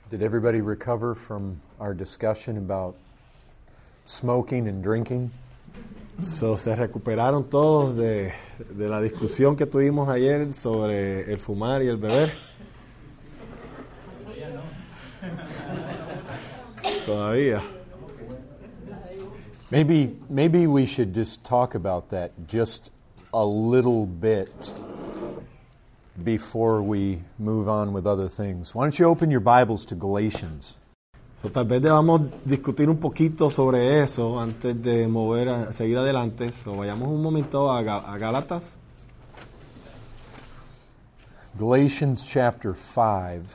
Did everybody recover from our discussion about smoking and drinking? So, se recuperaron todos de la discusión que tuvimos ayer sobre el fumar y el beber. Todavía. Maybe we should just talk about that just a little bit before we move on with other things. Why don't you open your Bibles to Galatians? So, tal vez debamos discutir un poquito sobre eso antes de seguir adelante. So, vayamos un momento a Gálatas. Galatians chapter 5.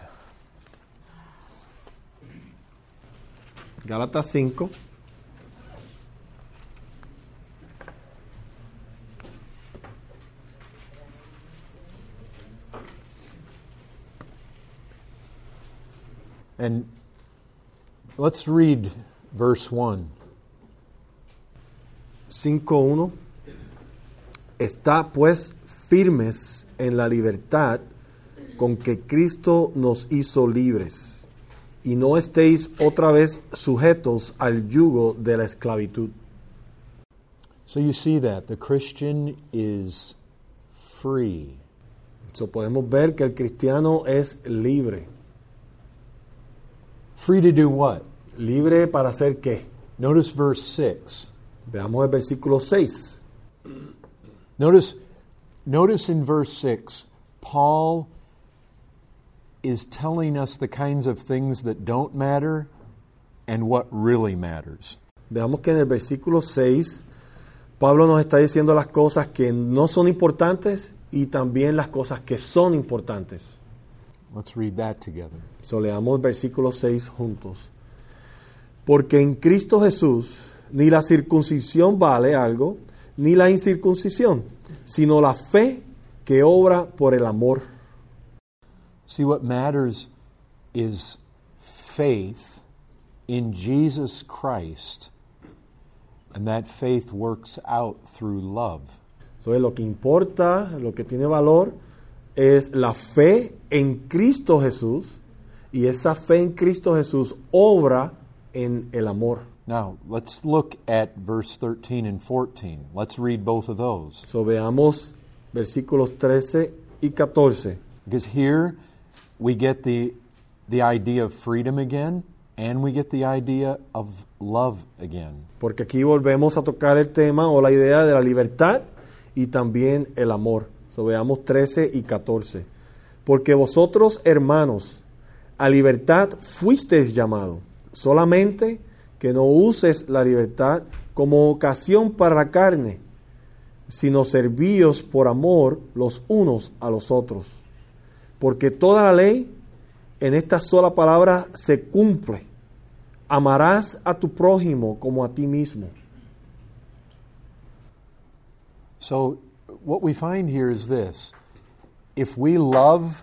Gálatas 5. And let's read verse 1. 5:1. Está pues firmes en la libertad con que Cristo nos hizo libres, y no estéis otra vez sujetos al yugo de la esclavitud. So you see that the Christian is free. So, podemos ver que el cristiano es libre. Free to do what? ¿Libre para hacer qué? Notice verse 6. Veamos el versículo 6. Notice in verse 6, Paul is telling us the kinds of things that don't matter and what really matters. Veamos que en el versículo 6, Pablo nos está diciendo las cosas que no son importantes y también las cosas que son importantes. Let's read that together. So, leamos el versículo 6 juntos. Porque en Cristo Jesús ni la circuncisión vale algo, ni la incircuncisión, sino la fe que obra por el amor. See, what matters is faith in Jesus Christ, and that faith works out through love. So, lo que importa, lo que tiene valor, es la fe en Cristo Jesús, y esa fe en Cristo Jesús obra en el amor. Now, let's look at verse 13 and 14. Let's read both of those. So, veamos versículos 13 y 14. Because here we get the idea of freedom again, and we get the idea of love again. Porque aquí volvemos a tocar el tema o la idea de la libertad y también el amor. So, veamos 13 y 14. Porque vosotros, hermanos, a libertad fuisteis llamados, solamente que no uses la libertad como ocasión para la carne, sino servíos por amor los unos a los otros. Porque toda la ley en esta sola palabra se cumple: amarás a tu prójimo como a ti mismo. So, what we find here is this. If we love,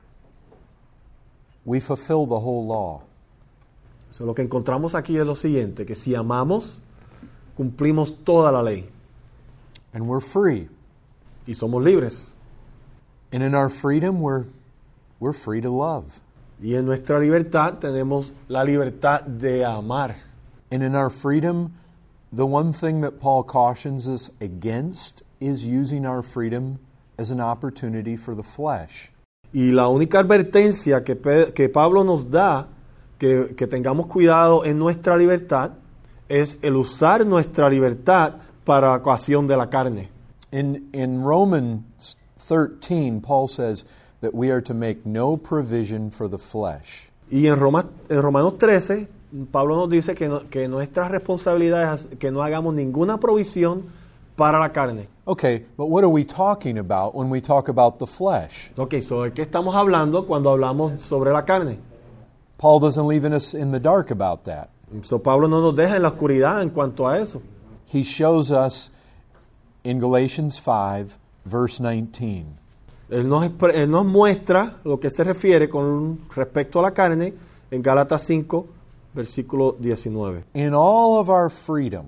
we fulfill the whole law. So, lo que encontramos aquí es lo siguiente, que si amamos, cumplimos toda la ley. And we're free. Y somos libres. And in our freedom, we're free to love. Y en nuestra libertad tenemos la libertad de amar. And in our freedom, the one thing that Paul cautions us against is using our freedom as an opportunity for the flesh. Y la única advertencia que Pablo nos da, que tengamos cuidado en nuestra libertad, es el usar nuestra libertad para la ocasión de la carne. In Romans 13, Paul says that we are to make no provision for the flesh. Y en Romanos 13, Pablo nos dice que nuestra responsabilidad es que no hagamos ninguna provisión para la carne. Okay, but what are we talking about when we talk about the flesh? Okay, so ¿de qué estamos hablando cuando hablamos sobre la carne? Paul doesn't leave us in the dark about that. So Pablo no nos deja en la oscuridad en cuanto a eso. He shows us in Galatians 5, verse 19. Él nos muestra lo que se refiere con respecto a la carne en Gálatas 5, versículo 19. In all of our freedom,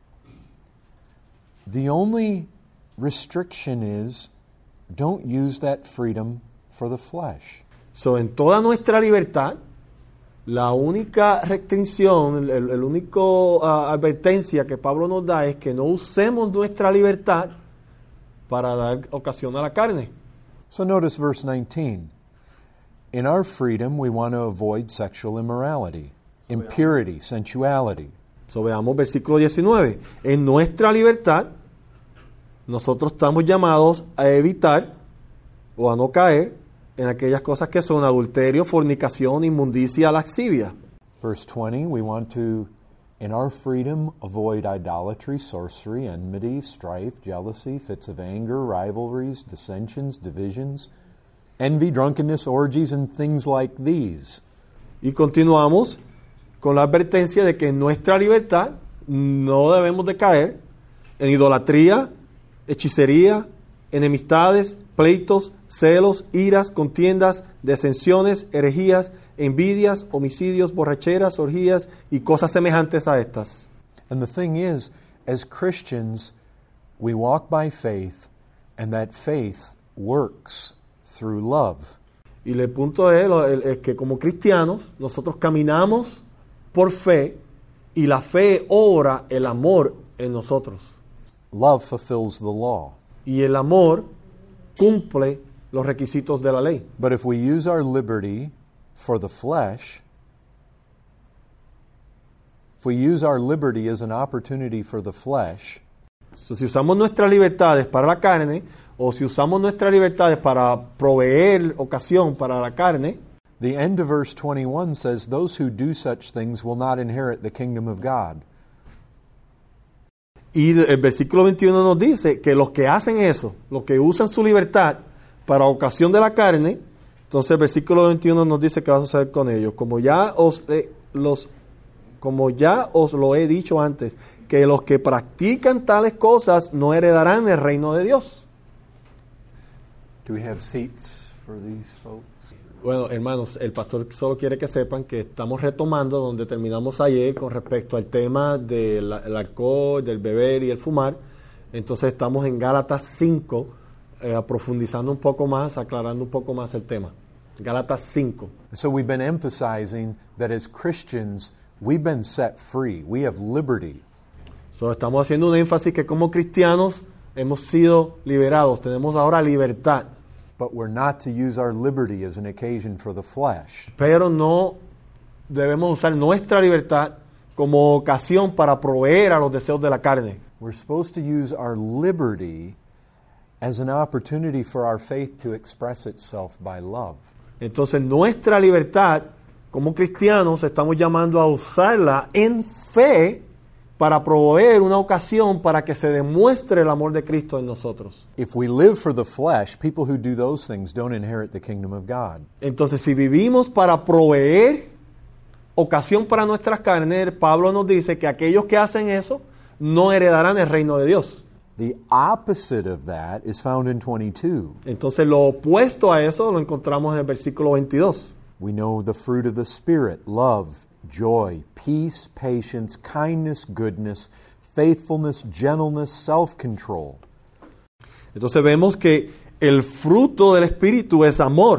the only restriction is don't use that freedom for the flesh. So, en toda nuestra libertad, La única restricción, el único advertencia que Pablo nos da es que no usemos nuestra libertad para dar ocasión a la carne. So notice verse 19. In our freedom, we want to avoid sexual immorality, impurity, sensuality. So, veamos versículo 19. En nuestra libertad, nosotros estamos llamados a evitar o a no caer en aquellas cosas que son adulterio, fornicación, inmundicia, lascivia. Verse 20, we want to, in our freedom, avoid idolatry, sorcery, enmity, strife, jealousy, fits of anger, rivalries, dissensions, divisions, envy, drunkenness, orgies, and things like these. Y continuamos con la advertencia de que en nuestra libertad no debemos de caer en idolatría, hechicería, enemistades, pleitos, celos, iras, contiendas, disensiones, herejías, envidias, homicidios, borracheras, orgías y cosas semejantes a estas. And the thing is, as Christians, we walk by faith, and that faith works through love. Y el punto es que como cristianos nosotros caminamos por fe y la fe obra el amor en nosotros. Love fulfills the law. Y el amor cumple los requisitos de la ley. But if we use our liberty for the flesh, if we use our liberty as an opportunity for the flesh, So, si usamos nuestras libertades para la carne, o si usamos nuestras libertades para proveer ocasión para la carne, the end of verse 21 says, those who do such things will not inherit the kingdom of God. y el versículo 21 nos dice que los que hacen eso, los que usan su libertad para ocasión de la carne, entonces el versículo 21 nos dice que va a suceder con ellos. Como ya os lo he dicho antes, que los que practican tales cosas no heredarán el reino de Dios. Do we have seats for these folks? Bueno, hermanos, el pastor solo quiere que sepan que estamos retomando donde terminamos ayer con respecto al tema del alcohol, del beber y el fumar. Entonces estamos en Gálatas 5, profundizando un poco más, aclarando un poco más el tema. Gálatas 5. So we've been emphasizing that as Christians, we've been set free. We have liberty. So, estamos haciendo un énfasis que como cristianos hemos sido liberados, tenemos ahora libertad. But we're not to use our liberty as an occasion for the flesh. Pero no debemos usar nuestra libertad como ocasión para proveer a los deseos de la carne. We're supposed to use our liberty as an opportunity for our faith to express itself by love. Entonces nuestra libertad como cristianos estamos llamando a usarla en fe para proveer una ocasión para que se demuestre el amor de Cristo en nosotros. If we live for the flesh, people who do those things don't inherit the kingdom of God. Entonces, si vivimos para proveer ocasión para nuestras carnes, Pablo nos dice que aquellos que hacen eso no heredarán el reino de Dios. The opposite of that is found in 22. Entonces, lo opuesto a eso lo encontramos en el versículo 22. We know the fruit of the Spirit, love, joy, peace, patience, kindness, goodness, faithfulness, gentleness, self-control. Entonces vemos que el fruto del Espíritu es amor,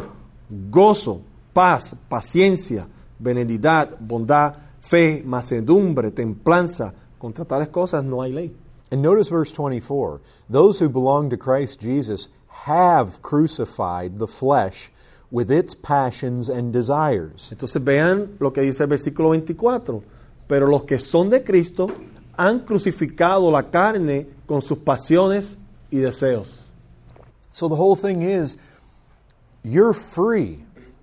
gozo, paz, paciencia, benignidad, bondad, fe, mansedumbre, templanza. Contra tales cosas no hay ley. And notice verse 24. Those who belong to Christ Jesus have crucified the flesh with its passions and desires. Entonces vean lo que dice el versículo 24. Pero los que son de Cristo han crucificado la carne con sus pasiones y deseos. So the whole thing is, you're free.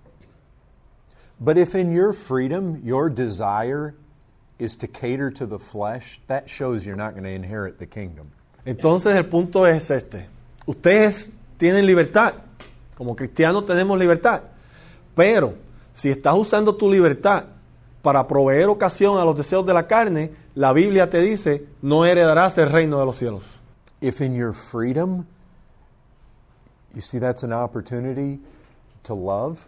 But if in your freedom, your desire is to cater to the flesh, that shows you're not going to inherit the kingdom. Entonces el punto es este. Ustedes tienen libertad. Como cristianos tenemos libertad. Pero si estás usando tu libertad para proveer ocasión a los deseos de la carne, la Biblia te dice, no heredarás el reino de los cielos. If in your freedom, you see that's an opportunity to love,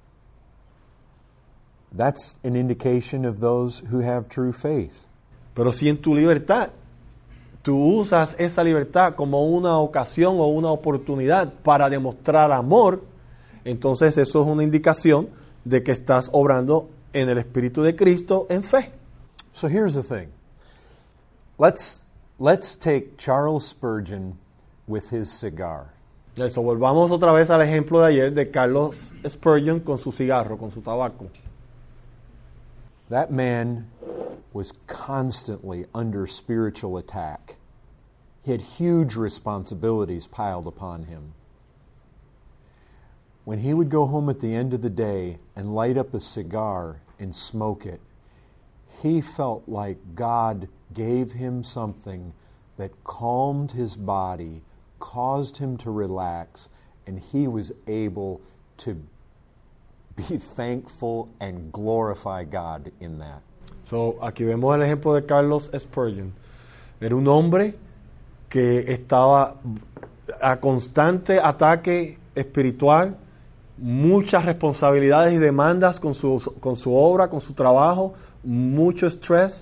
that's an indication of those who have true faith. Pero si en tu libertad tú usas esa libertad como una ocasión o una oportunidad para demostrar amor, entonces eso es una indicación de que estás obrando en el Espíritu de Cristo en fe. So here's the thing. Let's take Charles Spurgeon with his cigar. Eso, volvamos otra vez al ejemplo de ayer de Carlos Spurgeon con su cigarro, con su tabaco. That man was constantly under spiritual attack. He had huge responsibilities piled upon him. When he would go home at the end of the day and light up a cigar and smoke it, he felt like God gave him something that calmed his body, caused him to relax, and he was able to be thankful and glorify God in that. So, aquí vemos el ejemplo de Carlos Spurgeon. Era un hombre que estaba a constante ataque espiritual, muchas responsabilidades y demandas con su obra, con su trabajo, mucho estrés.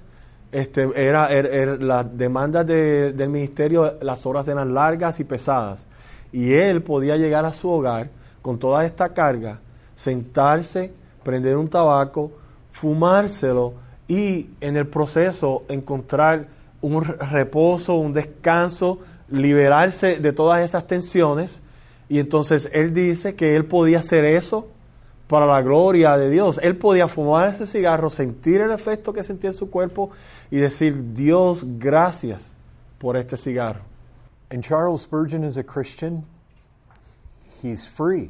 Las demandas del ministerio, las horas eran largas y pesadas. Y él podía llegar a su hogar con toda esta carga, sentarse, prender un tabaco, fumárselo y en el proceso encontrar un reposo, un descanso, liberarse de todas esas tensiones. Y entonces él dice que él podía hacer eso para la gloria de Dios. Él podía fumar ese cigarro, sentir el efecto que sentía en su cuerpo y decir, Dios, gracias por este cigarro. And Charles Spurgeon is a Christian. He's free.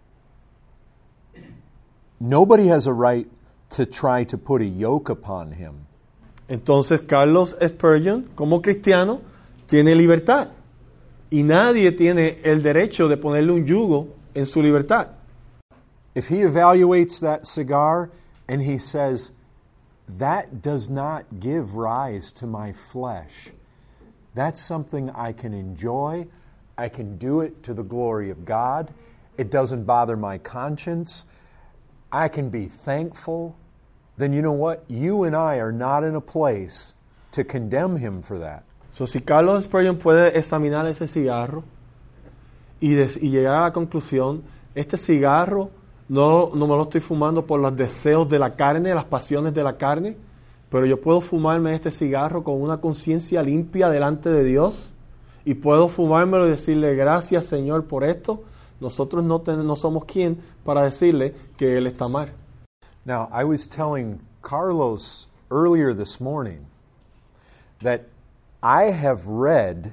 Nobody has a right to try to put a yoke upon him. Entonces Carlos Spurgeon, como cristiano, tiene libertad. Y nadie tiene el derecho de ponerle un yugo en su libertad. If he evaluates that cigar and he says, that does not give rise to my flesh, that's something I can enjoy, I can do it to the glory of God, it doesn't bother my conscience, I can be thankful, then you know what? You and I are not in a place to condemn him for that. So, si Carlos Spurgeon puede examinar ese cigarro y llegar a la conclusión, este cigarro no me lo estoy fumando por los deseos de la carne, las pasiones de la carne, pero yo puedo fumarme este cigarro con una conciencia limpia delante de Dios y puedo fumármelo y decirle gracias Señor por esto. Nosotros no somos quien para decirle que Él está mal. Now, I was telling Carlos earlier this morning that I have read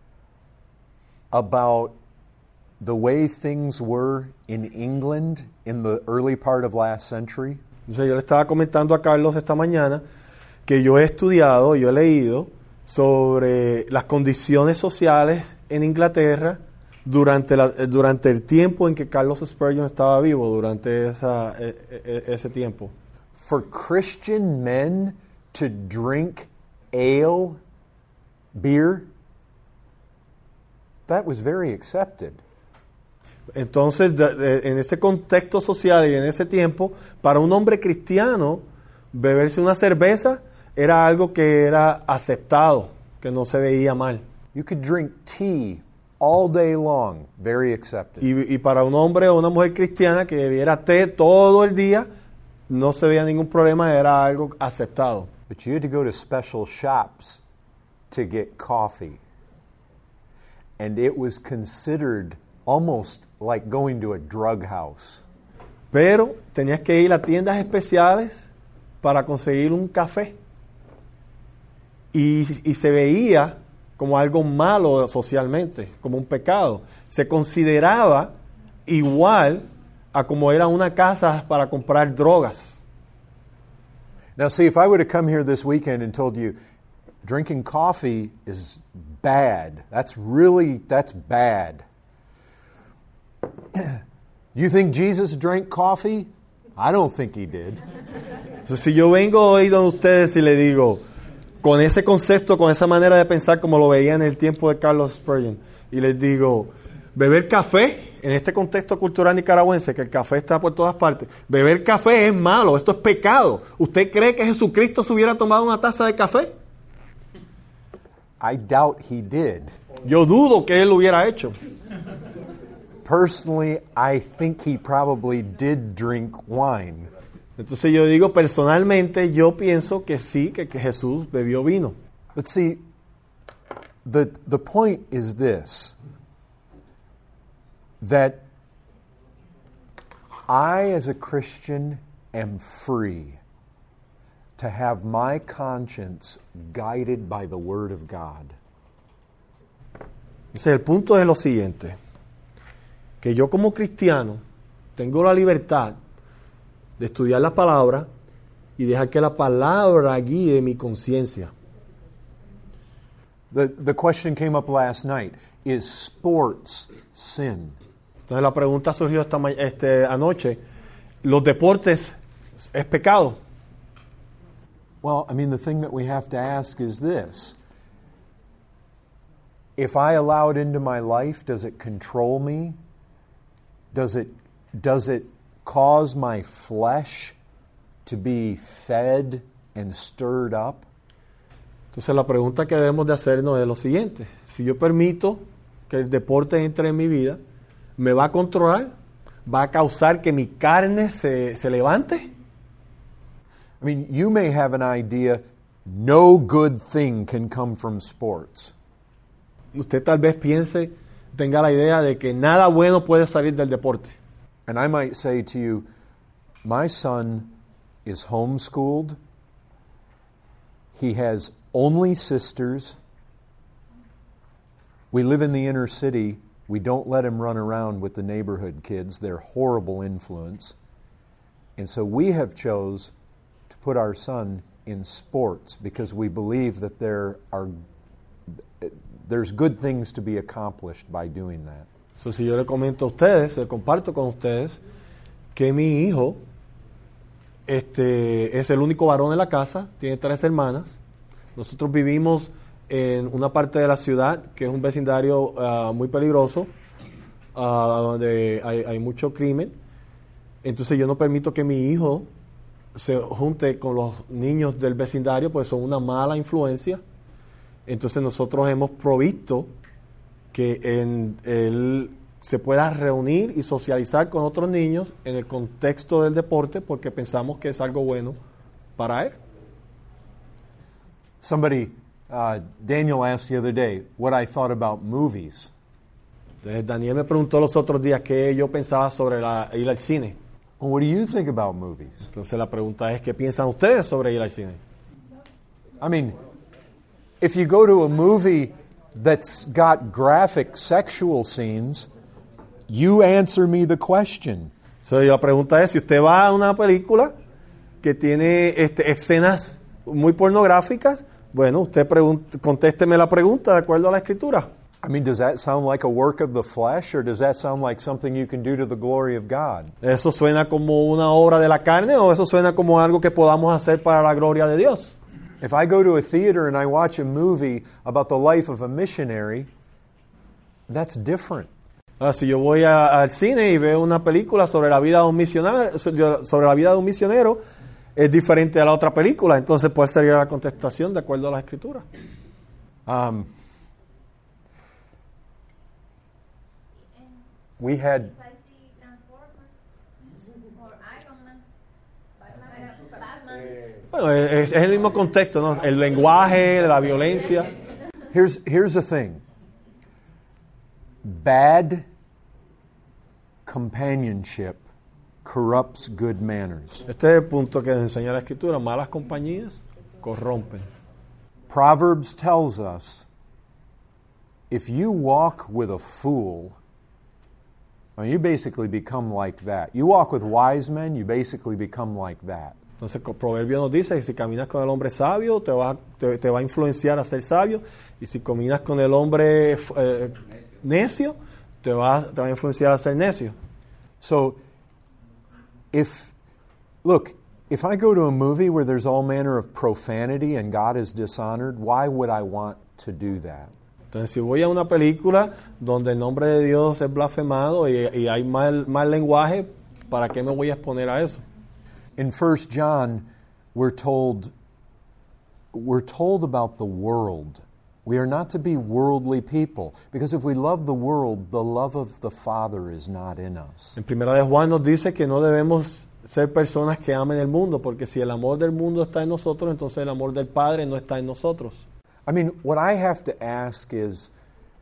about the way things were in England in the early part of last century. Entonces, yo le estaba comentando a Carlos esta mañana que yo he estudiado, yo he leído sobre las condiciones sociales en Inglaterra durante el tiempo en que Carlos Spurgeon estaba vivo, durante ese tiempo. For Christian men to drink ale, beer, that was very accepted. Entonces, en ese contexto social y en ese tiempo, para un hombre cristiano, beberse una cerveza era algo que era aceptado, que no se veía mal. You could drink tea all day long, very accepted. Y para un hombre o una mujer cristiana que bebiera té todo el día, no se veía ningún problema, era algo aceptado. But you had to go to special shops to get coffee. And it was considered almost like going to a drug house. Pero tenías que ir a tiendas especiales para conseguir un café. Y se veía como algo malo socialmente, como un pecado. Se consideraba igual a como era una casa para comprar drogas. Now see, if I would have come here this weekend and told you drinking coffee is bad, that's bad. You think Jesus drank coffee? I don't think he did. Entonces, si yo vengo hoy donde ustedes y le digo, con ese concepto, con esa manera de pensar como lo veía en el tiempo de Carlos Spurgeon, y les digo, beber café, en este contexto cultural nicaragüense, que el café está por todas partes, beber café es malo, esto es pecado. ¿Usted cree que Jesucristo se hubiera tomado una taza de café? I doubt he did. Yo dudo que él lo hubiera hecho. Personally, I think he probably did drink wine. Entonces yo digo, personalmente, yo pienso que sí, que Jesús bebió vino. But see, the point is this, that I, as a Christian, am free to have my conscience guided by the Word of God. Entonces el punto es lo siguiente, que yo como cristiano tengo la libertad de estudiar la palabra y dejar que la palabra guíe mi conciencia. The question came up last night, is sports sin? Entonces la pregunta surgió anoche, ¿los deportes es pecado? Well, I mean, the thing that we have to ask is this. If I allow it into my life, does it control me? Does it cause my flesh to be fed and stirred up? Entonces la pregunta que debemos de hacernos es lo siguiente. Si yo permito que el deporte entre en mi vida, ¿me va a controlar? ¿Va a causar que mi carne se levante? I mean, you may have an idea, no good thing can come from sports. Usted tal vez tenga la idea de que nada bueno puede salir del deporte. And I might say to you, my son is homeschooled. He has only sisters. We live in the inner city. We don't let him run around with the neighborhood kids. They're horrible influence. And so we have chose to put our son in sports because we believe that there's good things to be accomplished by doing that. So, si yo le comparto con ustedes que mi hijo es el único varón en la casa, tiene 3 hermanas. Nosotros vivimos en una parte de la ciudad que es un vecindario muy peligroso, donde hay mucho crimen. Entonces yo no permito que mi hijo se junte con los niños del vecindario, pues son una mala influencia. Entonces nosotros hemos provisto que él se pueda reunir y socializar con otros niños en el contexto del deporte porque pensamos que es algo bueno para él. Daniel asked the other day what I thought about movies. Entonces Daniel me preguntó los otros días qué yo pensaba sobre ir al cine. Well, what do you think about movies? Entonces la pregunta es, ¿qué piensan ustedes sobre ir al cine? I mean, if you go to a movie that's got graphic sexual scenes, you answer me the question. So, la pregunta es, si usted va a una película que tiene escenas muy pornográficas, bueno, usted contésteme la pregunta de acuerdo a la Escritura. I mean, does that sound like a work of the flesh, or does that sound like something you can do to the glory of God? ¿Eso suena como una obra de la carne o eso suena como algo que podamos hacer para la gloria de Dios? If I go to a theater and I watch a movie about the life of a missionary, that's different. Si yo voy al cine y veo una película sobre la vida de un misionero, es diferente a la otra película. Entonces, ¿cuál sería la contestación de acuerdo a la Escritura? We had... Bueno, es el mismo contexto, ¿no? El lenguaje, la violencia. Here's the thing. Bad companionship corrupts good manners. Este es el punto que nos enseña la Escritura. Malas compañías corrompen. Proverbs tells us, if you walk with a fool, well, you basically become like that. You walk with wise men, you basically become like that. Entonces, el proverbio nos dice que si caminas con el hombre sabio, te va a influenciar a ser sabio. Y si caminas con el hombre necio, te va a influenciar a ser necio. So, if I go to a movie where there's all manner of profanity and God is dishonored, why would I want to do that? Entonces, si voy a una película donde el nombre de Dios es blasfemado y hay mal lenguaje, ¿para qué me voy a exponer a eso? In 1 John, we're told about the world. We are not to be worldly people, because if we love the world, the love of the Father is not in us. En Primera de Juan nos dice que no debemos ser personas que amen el mundo, porque si el amor del mundo está en nosotros, entonces el amor del Padre no está en nosotros. I mean, what I have to ask is,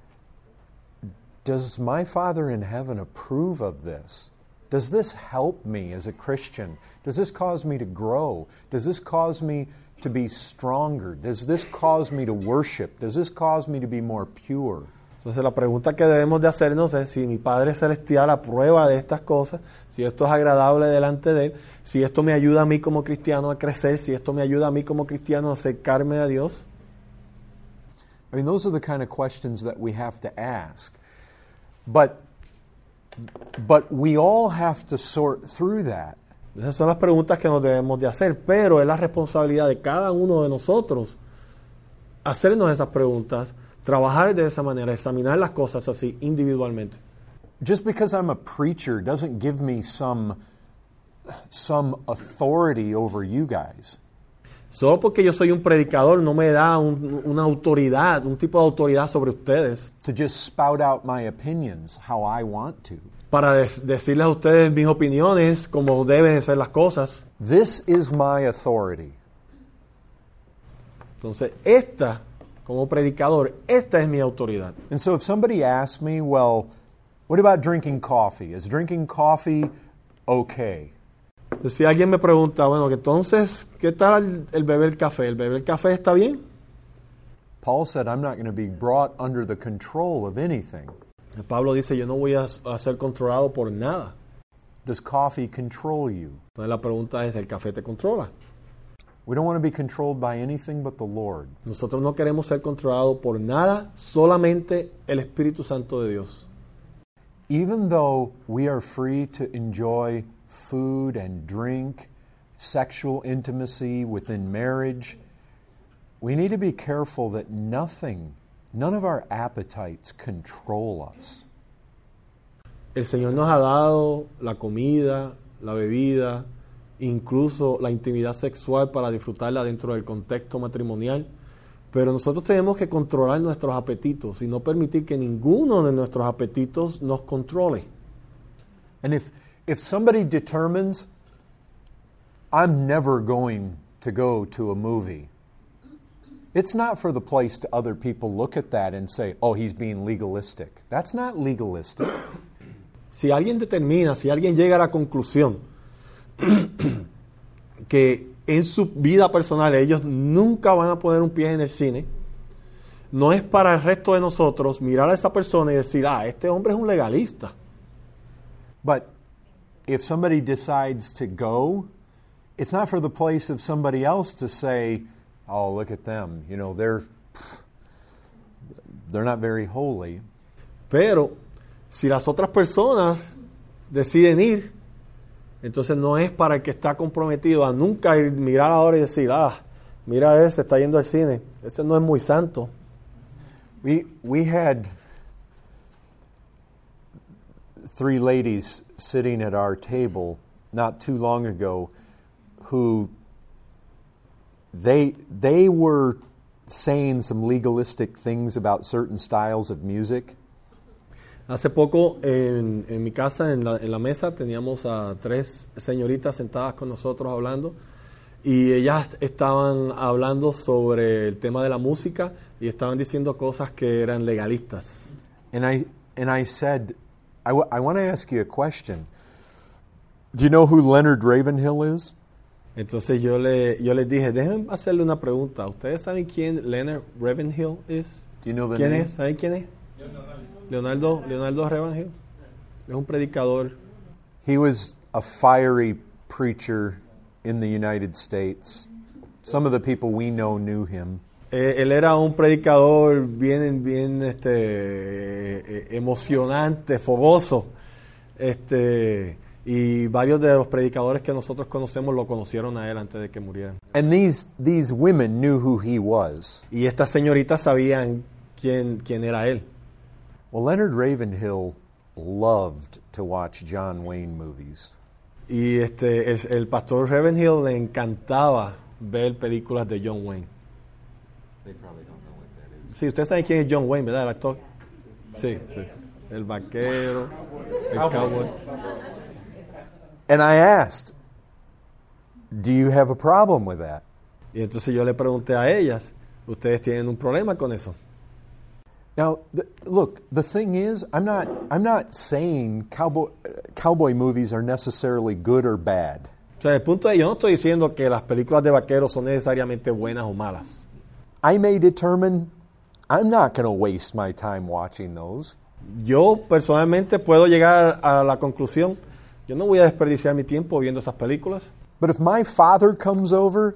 does my Father in heaven approve of this? Does this help me as a Christian? Does this cause me to grow? Does this cause me to be stronger? Does this cause me to worship? Does this cause me to be more pure? Entonces la pregunta que debemos de hacernos es si mi Padre Celestial aprueba de estas cosas, si esto es agradable delante de Él, si esto me ayuda a mí como cristiano a crecer, si esto me ayuda a mí como cristiano a acercarme a Dios. I mean, those are the kind of questions that we have to ask. But we all have to sort through that. Esas son las preguntas que nos debemos de hacer, pero es la responsabilidad de cada uno de nosotros hacernos esas preguntas, trabajar de esa manera, examinar las cosas así individualmente. Just because I'm a preacher doesn't give me some authority over you guys. Solo porque yo soy un predicador no me da una autoridad, un tipo de autoridad sobre ustedes. To just spout out my opinions how I want to. Para decirles a ustedes mis opiniones, como deben ser las cosas. This is my authority. Entonces, como predicador, esta es mi autoridad. And so if somebody asks me, well, what about drinking coffee? Is drinking coffee okay? Si alguien me pregunta, bueno, entonces, ¿qué tal el beber café? ¿El beber café está bien? Paul said, I'm not going to be brought under the control of anything. Pablo dice, yo no voy a ser controlado por nada. Does coffee control you? Entonces la pregunta es, ¿el café te controla? We don't want to be controlled by anything but the Lord. Nosotros no queremos ser controlados por nada, solamente el Espíritu Santo de Dios. Even though we are free to enjoy food and drink, sexual intimacy within marriage, we need to be careful that none of our appetites control us. El Señor nos ha dado la comida, la bebida, incluso la intimidad sexual para disfrutarla dentro del contexto matrimonial, pero nosotros tenemos que controlar nuestros apetitos y no permitir que ninguno de nuestros apetitos nos controle. And if somebody determines, I'm never going to go to a movie, it's not for the place to other people look at that and say, oh, he's being legalistic. That's not legalistic. Si alguien determina, si alguien llega a la conclusión que en su vida personal ellos nunca van a poner un pie en el cine, no es para el resto de nosotros mirar a esa persona y decir, este hombre es un legalista. But if somebody decides to go, it's not for the place of somebody else to say, oh, look at them, they're not very holy. Pero si las otras personas deciden ir, entonces no es para el que está comprometido a nunca ir, mirar ahora y decir, mira ese, está yendo al cine, ese no es muy santo. We had 3 ladies sitting at our table not too long ago who they were saying some legalistic things about certain styles of music. Hace poco en mi casa, en la mesa, teníamos a 3 señoritas sentadas con nosotros hablando y ellas estaban hablando sobre el tema de la música y estaban diciendo cosas que eran legalistas. And I said, I want to ask you a question. Do you know who Leonard Ravenhill is? Entonces yo les dije, déjenme hacerle una pregunta. ¿Ustedes saben quién Leonard Ravenhill es? Do you know the ¿Quién name? es? ¿Saben quién es? Leonardo Ravenhill. Es un predicador. He was a fiery preacher in the United States. Some of the people we know knew him. Él era un predicador bien emocionante, fogoso. Y varios de los predicadores que nosotros conocemos lo conocieron a él antes de que muriera. And these women knew who he was. Y estas señoritas sabían quién era él. Well, Leonard Ravenhill loved to watch John Wayne movies. Y el pastor Ravenhill le encantaba ver películas de John Wayne. They probably don't know what that is. Sí, ustedes saben quién es John Wayne, ¿verdad? El actor. Sí. El vaquero, el cowboy. And I asked, Do you have a problem with that? Y entonces yo le pregunté a ellas, ¿ustedes tienen un problema con eso? Now, look, the thing is, I'm not saying cowboy movies are necessarily good or bad. O sea, el punto es, yo no estoy diciendo que las películas de vaqueros son necesariamente buenas o malas. I may determine I'm not going to waste my time watching those. Yo personalmente puedo llegar a la conclusión, yo no voy a desperdiciar mi tiempo viendo esas películas. But if my father comes over,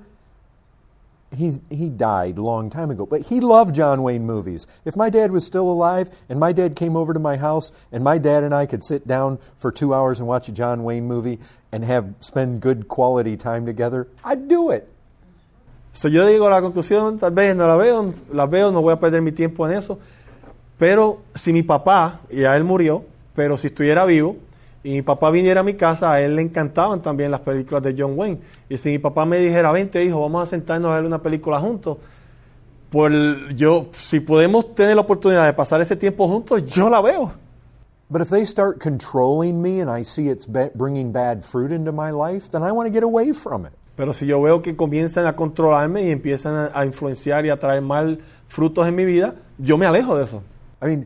he died a long time ago, but he loved John Wayne movies. If my dad was still alive and my dad came over to my house and my dad and I could sit down for 2 hours and watch a John Wayne movie and spend good quality time together, I'd do it. So yo digo la conclusión, tal vez no la veo, no voy a perder mi tiempo en eso. Pero si mi papá, ya él murió, pero si estuviera vivo y mi papá viniera a mi casa, a él le encantaban también las películas de John Wayne. Y si mi papá me dijera, vente hijo, vamos a sentarnos a ver una película juntos, pues si podemos tener la oportunidad de pasar ese tiempo juntos, yo la veo. But if they start controlling me and I see it's bringing bad fruit into my life, then I want to get away from it. Pero si yo veo que comienzan a controlarme y empiezan a influenciar y a traer mal frutos en mi vida, yo me alejo de eso. I mean,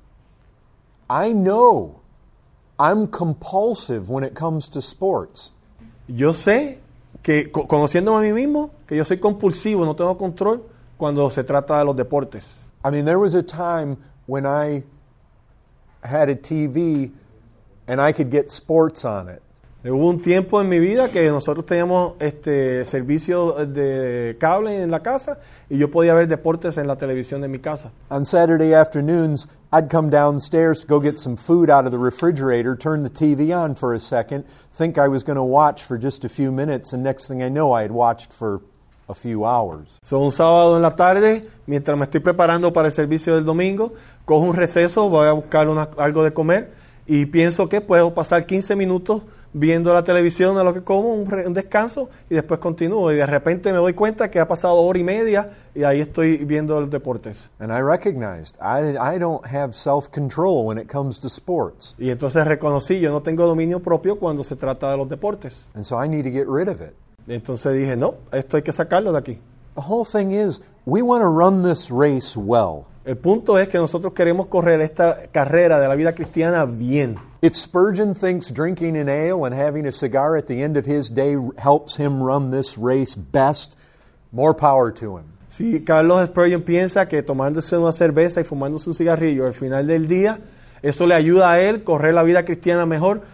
I know I'm compulsive when it comes to sports. Yo sé que, conociéndome a mí mismo, que yo soy compulsivo, no tengo control cuando se trata de los deportes. I mean, there was a time when I had a TV and I could get sports on it. Hubo un tiempo en mi vida que nosotros teníamos servicio de cable en la casa y yo podía ver deportes en la televisión de mi casa. On Saturday afternoons, I'd come downstairs to go get some food out of the refrigerator, turn the TV on for a second, think I was going to watch for just a few minutes, and next thing I know, I had watched for a few hours. So, un sábado en la tarde, mientras me estoy preparando para el servicio del domingo, cojo un receso, voy a buscar algo de comer y pienso que puedo pasar 15 minutos viendo la televisión a lo que como, un descanso, y después continúo. Y de repente me doy cuenta que ha pasado hora y media y ahí estoy viendo los deportes. And I recognized I don't have self-control when it comes to sports. Y entonces reconocí, yo no tengo dominio propio cuando se trata de los deportes. And so I need to get rid of it. Entonces dije, no, esto hay que sacarlo de aquí. The whole thing is, we want to run this race well. El punto es que nosotros queremos correr esta carrera de la vida cristiana bien. If Spurgeon thinks drinking an ale and having a cigar at the end of his day helps him run this race best, more power to him. Si Carlos Spurgeon piensa que tomándose una cerveza y fumándose un cigarrillo al final del día, eso le ayuda a él correr la vida cristiana mejor,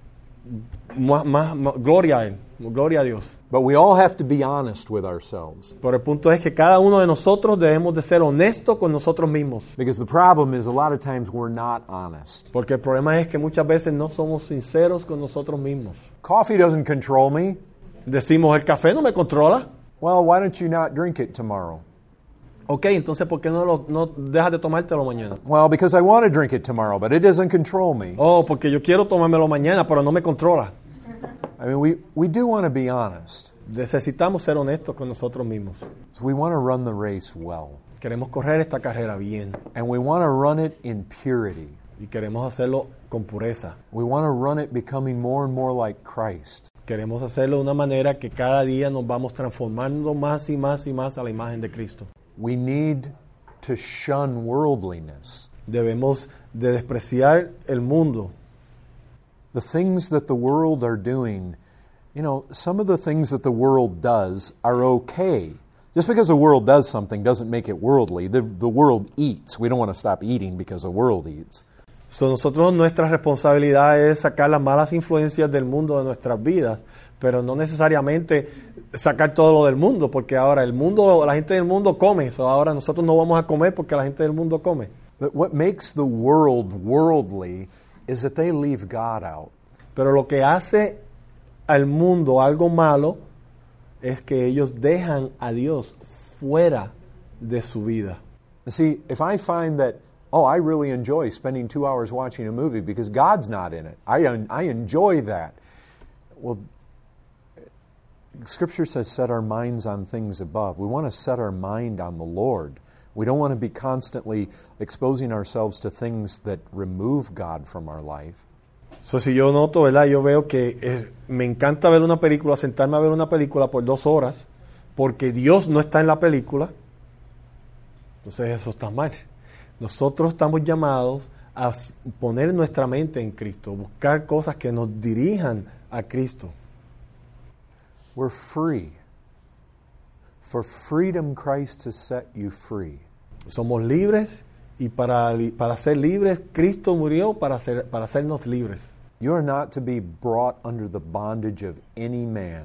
más gloria a él, gloria a Dios. But we all have to be honest with ourselves. Pero el punto es que cada uno de nosotros debemos de ser honestos con nosotros mismos. Because the problem is a lot of times we're not honest. Porque el problema es que muchas veces no somos sinceros con nosotros mismos. Coffee doesn't control me. Decimos, el café no me controla. Well, why don't you not drink it tomorrow? Ok, entonces ¿por qué no dejas de tomártelo mañana? Well, because I want to drink it tomorrow, but it doesn't control me. Oh, porque yo quiero tomármelo mañana, pero no me controla. I mean, we do want to be honest. Necesitamos ser honestos con nosotros mismos. So we want to run the race well. Queremos correr esta carrera bien. And we want to run it in purity. Y queremos hacerlo con pureza. We want to run it becoming more and more like Christ. Queremos hacerlo de una manera que cada día nos vamos transformando más y más y más a la imagen de Cristo. We need to shun worldliness. Debemos de despreciar el mundo. The things that the world are doing, you know, some of the things that the world does are okay. Just because the world does something doesn't make it worldly. The world eats. We don't want to stop eating because the world eats. So nosotros, nuestra responsabilidad es sacar las malas influencias del mundo de nuestras vidas, pero no necesariamente sacar todo lo del mundo, porque ahora el mundo, la gente del mundo come, so ahora nosotros no vamos a comer porque la gente del mundo come. But what makes the world worldly is that they leave God out. Pero lo que hace al mundo algo malo es que ellos dejan a Dios fuera de su vida. See, if I find that, I really enjoy spending 2 hours watching a movie because God's not in it. I enjoy that. Well, Scripture says set our minds on things above. We want to set our mind on the Lord. We don't want to be constantly exposing ourselves to things that remove God from our life. So, si yo noto, ¿verdad? Yo veo que me encanta ver una película, sentarme a ver una película por 2 horas, porque Dios no está en la película. Entonces eso está mal. Nosotros estamos llamados a poner nuestra mente en Cristo, buscar cosas que nos dirijan a Cristo. We're free. For freedom, Christ has set you free. Somos libres y para ser libres, Cristo murió para hacernos libres. You are not to be brought under the bondage of any man.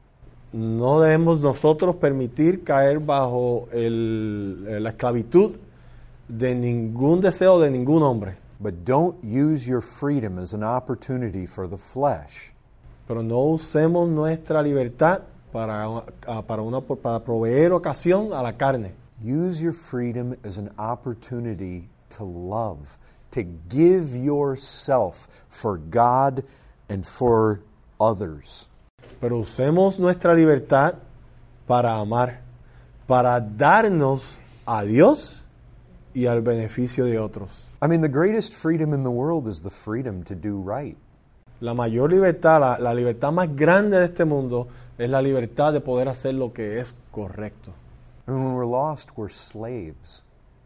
No debemos nosotros permitir caer bajo la esclavitud de ningún deseo de ningún hombre. But don't use your freedom as an opportunity for the flesh. Pero no usemos nuestra libertad para proveer ocasión a la carne. Use your freedom as an opportunity to love, to give yourself for God and for others. Pero usemos nuestra libertad para amar, para darnos a Dios y al beneficio de otros. I mean, the greatest freedom in the world is the freedom to do right. La mayor libertad, la libertad más grande de este mundo es la libertad de poder hacer lo que es correcto. I mean, when we're lost, we're slaves.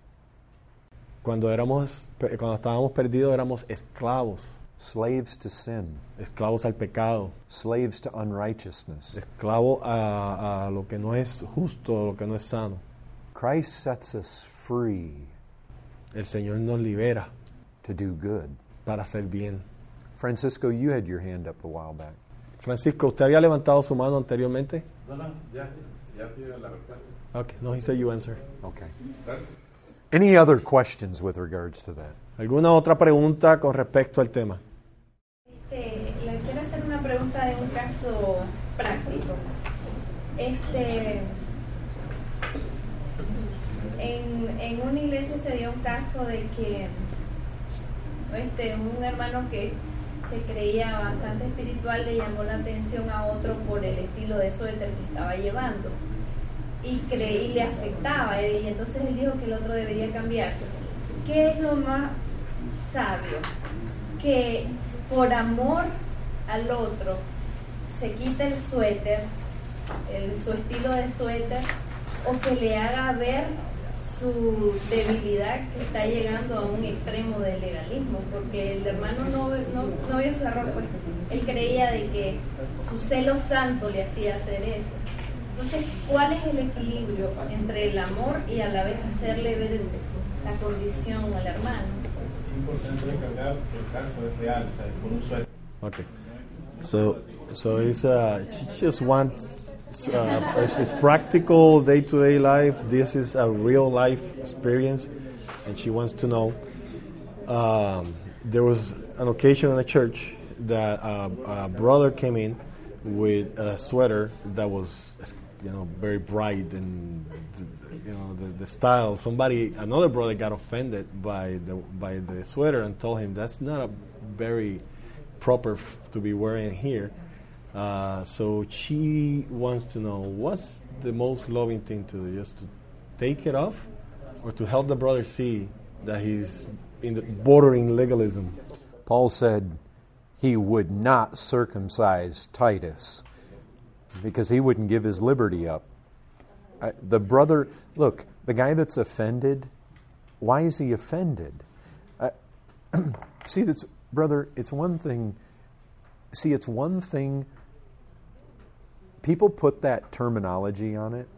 Cuando estábamos perdidos éramos esclavos. Slaves to sin. Esclavos al pecado. Slaves to unrighteousness. Esclavos a lo que no es justo, a lo que no es sano. Christ sets us free. El Señor nos libera to do good. Para hacer bien. Francisco, you had your hand up a while back. Francisco, ¿usted había levantado su mano anteriormente? No, ya pido la respuesta. Okay, no, he said you answer. Okay. Any other questions with regards to that? ¿Alguna otra pregunta con respecto al tema? Le quiero hacer una pregunta de un caso práctico. En una iglesia se dio un caso de que un hermano que se creía bastante espiritual le llamó la atención a otro por el estilo de suéter que estaba llevando y le afectaba, y entonces él dijo que el otro debería cambiar. ¿Qué es lo más sabio? Que por amor al otro se quite el suéter, su estilo de suéter, o que le haga ver su debilidad, que está llegando a un extremo del legalismo, porque el hermano no vio su error, pues él creía de que su celo santo le hacía hacer eso. Entonces, ¿cuál es el equilibrio entre el amor y a la vez hacerle ver la condición al hermano? Es importante recalcar que el caso es real, o sea, por un suéter. Okay. So she just wants it's practical day-to-day life. This is a real life experience, and she wants to know. There was an occasion in a church that a brother came in with a sweater that was, very bright, and the style. Another brother got offended by the sweater and told him that's not a very proper to be wearing here. So she wants to know, what's the most loving thing to do? Just to take it off, or to help the brother see that he's bordering legalism? Paul said he would not circumcise Titus because he wouldn't give his liberty up. The guy that's offended, why is he offended? See, this, brother, it's one thing. See, it's one thing. People put that terminology on it.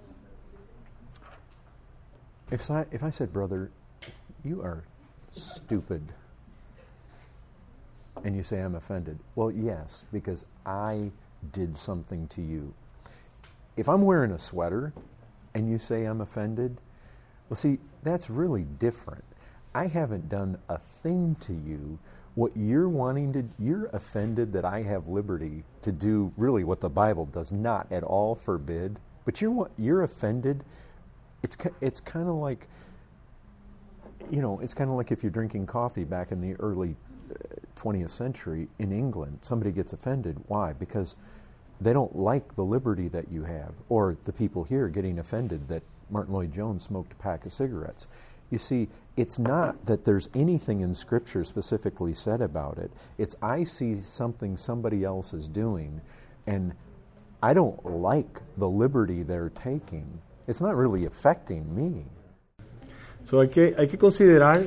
If I said, brother, you are stupid, and you say I'm offended, well, yes, because I did something to you. If I'm wearing a sweater and you say I'm offended, well, see, that's really different. I haven't done a thing to you. What you're you're offended that I have liberty to do really what the Bible does not at all forbid, but you're offended. It's kind of like, it's kind of like if you're drinking coffee back in the early 20th century in England. Somebody gets offended. Why? Because they don't like the liberty that you have, or the people here getting offended that Martin Lloyd-Jones smoked a pack of cigarettes. You see, it's not that there's anything in Scripture specifically said about it. It's I see something somebody else is doing, and I don't like the liberty they're taking. It's not really affecting me. So hay que considerar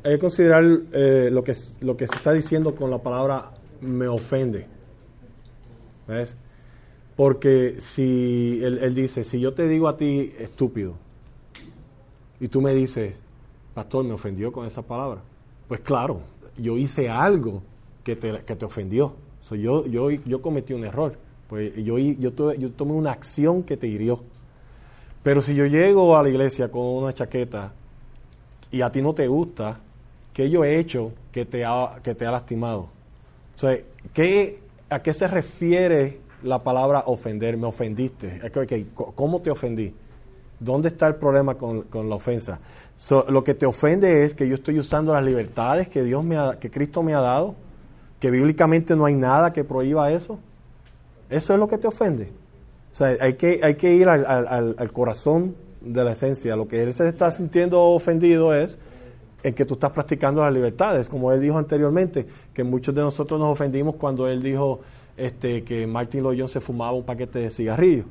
lo que se está diciendo con la palabra me ofende. ¿Ves? Porque si él dice, si yo te digo a ti estúpido y tú me dices, pastor, me ofendió con esa palabra, pues claro, yo hice algo que te ofendió. So, yo cometí un error, pues yo tomé una acción que te hirió. Pero si yo llego a la iglesia con una chaqueta y a ti no te gusta, ¿qué yo he hecho que te ha lastimado? O sea, ¿a qué se refiere la palabra ofender? Me ofendiste. Okay, ¿cómo te ofendí? ¿Dónde está el problema con la ofensa? So, lo que te ofende es que yo estoy usando las libertades que Cristo me ha dado, que bíblicamente no hay nada que prohíba eso. Eso es lo que te ofende. O sea, hay que ir al corazón de la esencia. Lo que él se está sintiendo ofendido es en que tú estás practicando las libertades, como él dijo anteriormente, que muchos de nosotros nos ofendimos cuando él dijo que Martin Lloyd Jones se fumaba un paquete de cigarrillos.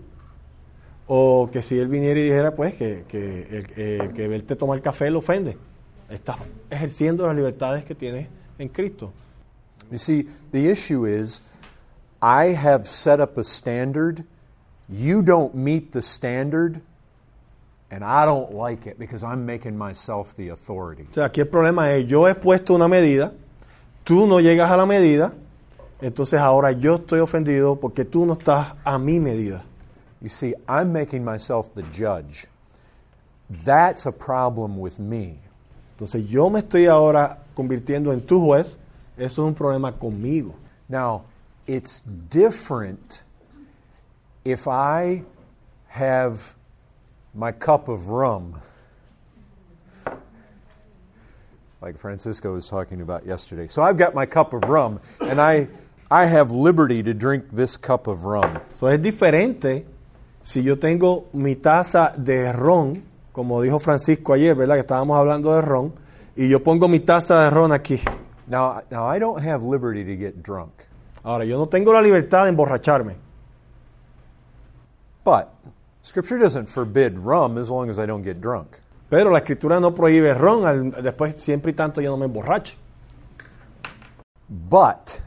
O que si él viniera y dijera, pues, que verte tomar café lo ofende. Estás ejerciendo las libertades que tienes en Cristo. You see, the issue is, I have set up a standard, you don't meet the standard, and I don't like it because I'm making myself the authority. O sea, aquí el problema es, yo he puesto una medida, tú no llegas a la medida, entonces ahora yo estoy ofendido porque tú no estás a mi medida. You see, I'm making myself the judge. That's a problem with me. Entonces yo me estoy ahora convirtiendo en tu juez. Eso es un problema conmigo. Now, it's different if I have my cup of rum, like Francisco was talking about yesterday. So I've got my cup of rum, and I have liberty to drink this cup of rum. So es diferente si yo tengo mi taza de ron, como dijo Francisco ayer, ¿verdad? Que estábamos hablando de ron, y yo pongo mi taza de ron aquí. Now I don't have liberty to get drunk. Ahora, yo no tengo la libertad de emborracharme. But Scripture doesn't forbid rum as long as I don't get drunk. Pero la Escritura no prohíbe ron, después siempre y tanto yo no me emborrache. But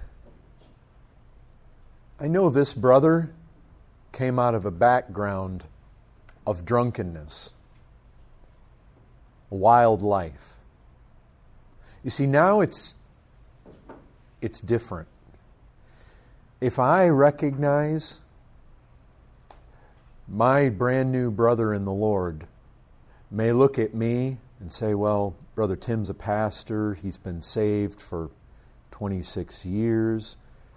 I know this brother came out of a background of drunkenness, a wild life. You see, now it's different. If I recognize my brand new brother in the Lord may look at me and say, well, Brother Tim's a pastor, he's been saved for 26 years,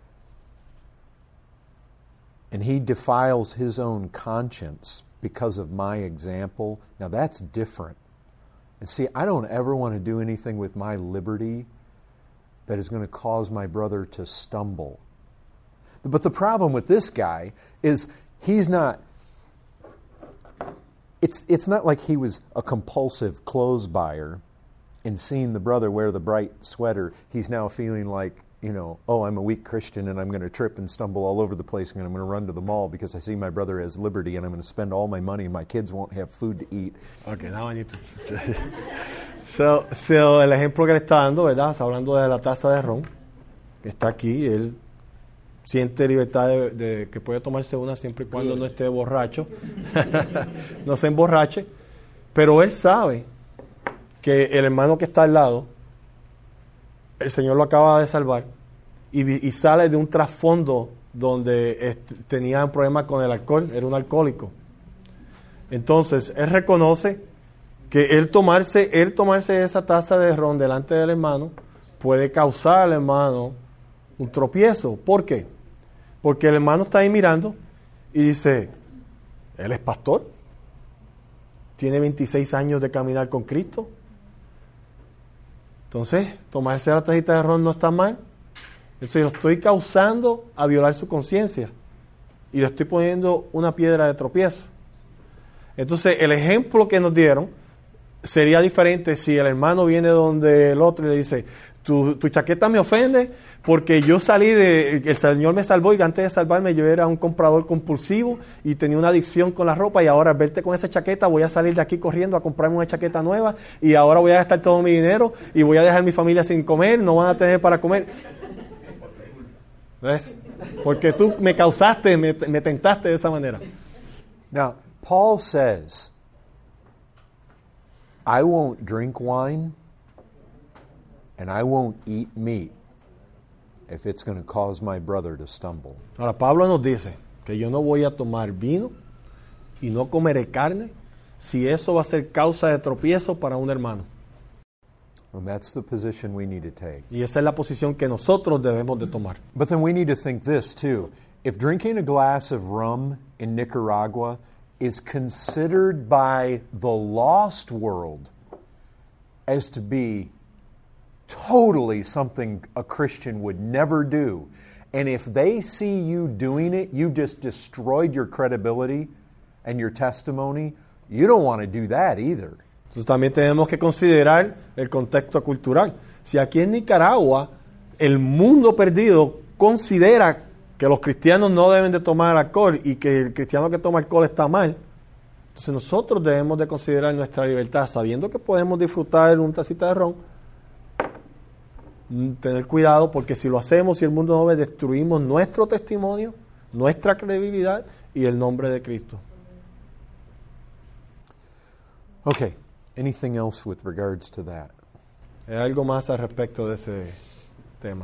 and he defiles his own conscience because of my example. Now that's different. And see, I don't ever want to do anything with my liberty that is going to cause my brother to stumble. But the problem with this guy is he's not, it's not like he was a compulsive clothes buyer and seeing the brother wear the bright sweater, he's now feeling like, oh, I'm a weak Christian and I'm going to trip and stumble all over the place and I'm going to run to the mall because I see my brother has liberty and I'm going to spend all my money and my kids won't have food to eat. Okay, now I need to... So el ejemplo que le está dando, ¿verdad? Está hablando de la taza de ron, que está aquí, él siente libertad de que puede tomarse una siempre y cuando no esté borracho, no se emborrache, pero él sabe que el hermano que está al lado, el Señor lo acaba de salvar y sale de un trasfondo donde tenía un problema con el alcohol, era un alcohólico. Entonces, él reconoce que él tomarse esa taza de ron delante del hermano puede causar al hermano un tropiezo. ¿Por qué? Porque el hermano está ahí mirando y dice, él es pastor, tiene 26 años de caminar con Cristo. Entonces, tomarse la tacita de ron no está mal. Entonces, lo estoy causando a violar su conciencia y le estoy poniendo una piedra de tropiezo. Entonces, el ejemplo que nos dieron sería diferente si el hermano viene donde el otro y le dice, tu chaqueta me ofende porque yo el Señor me salvó y antes de salvarme yo era un comprador compulsivo y tenía una adicción con la ropa y ahora al verte con esa chaqueta voy a salir de aquí corriendo a comprarme una chaqueta nueva y ahora voy a gastar todo mi dinero y voy a dejar mi familia sin comer, no van a tener para comer. ¿Ves? Porque tú me causaste, me tentaste de esa manera. Now, Paul says, I won't drink wine and I won't eat meat if it's going to cause my brother to stumble. Ahora, Pablo nos dice que yo no voy a tomar vino y no comeré carne si eso va a ser causa de tropiezo para un hermano. And that's the position we need to take. Y esa es la posición que nosotros debemos de tomar. But then we need to think this too. If drinking a glass of rum in Nicaragua is considered by the lost world as to be totally something a Christian would never do, and if they see you doing it, you've just destroyed your credibility and your testimony, you don't want to do that either. Entonces también tenemos que considerar el contexto cultural. Si aquí en Nicaragua el mundo perdido considera que los cristianos no deben de tomar alcohol y que el cristiano que toma alcohol está mal, entonces nosotros debemos de considerar nuestra libertad, sabiendo que podemos disfrutar una tacita de ron, tener cuidado, porque si lo hacemos y el mundo no ve, destruimos nuestro testimonio, nuestra credibilidad y el nombre de Cristo. Okay, anything else with regards to that? ¿Hay algo más al respecto de ese tema?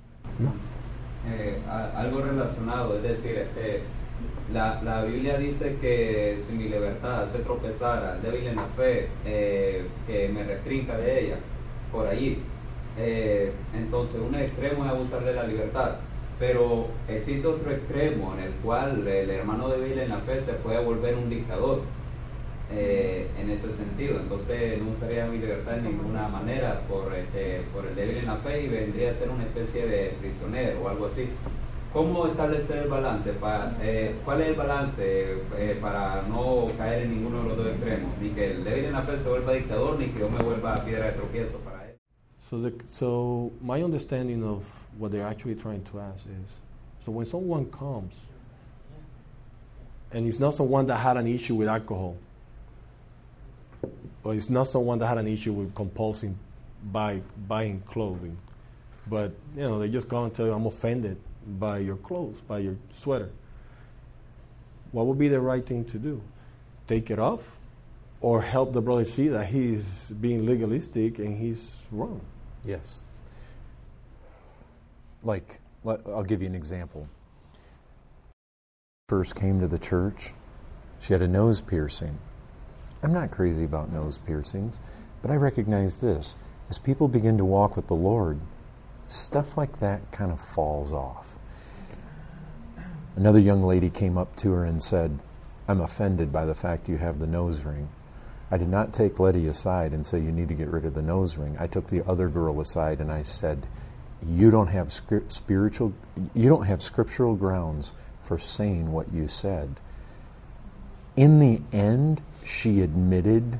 Algo relacionado, es decir, la Biblia dice que si mi libertad hace tropezar al débil en la fe, que me restrinja de ella, por allí. Entonces un extremo es abusar de la libertad, pero existe otro extremo en el cual el hermano débil en la fe se puede volver un dictador, en ese sentido. Entonces no usaría mi libertad en ninguna manera por el débil en la fe y vendría a ser una especie de prisionero o algo así. ¿Cómo establecer el balance? ¿Cuál es el balance para no caer en ninguno de los dos extremos? Ni que el débil en la fe se vuelva dictador, ni que yo me vuelva piedra de tropiezo para él. So my understanding of what they're actually trying to ask is, so when someone comes, and it's not someone that had an issue with alcohol, or it's not someone that had an issue with compulsing buying clothing, but they just come and tell you, I'm offended by your clothes, by your sweater. What would be the right thing to do? Take it off, or help the brother see that he's being legalistic and he's wrong? Yes. I'll give you an example. First came to the church, she had a nose piercing. I'm not crazy about nose piercings, but I recognize this. As people begin to walk with the Lord, stuff like that kind of falls off. Another young lady came up to her and said, I'm offended by the fact you have the nose ring. I did not take Letty aside and say you need to get rid of the nose ring. I took the other girl aside and I said, you don't have scriptural grounds for saying what you said. In the end, she admitted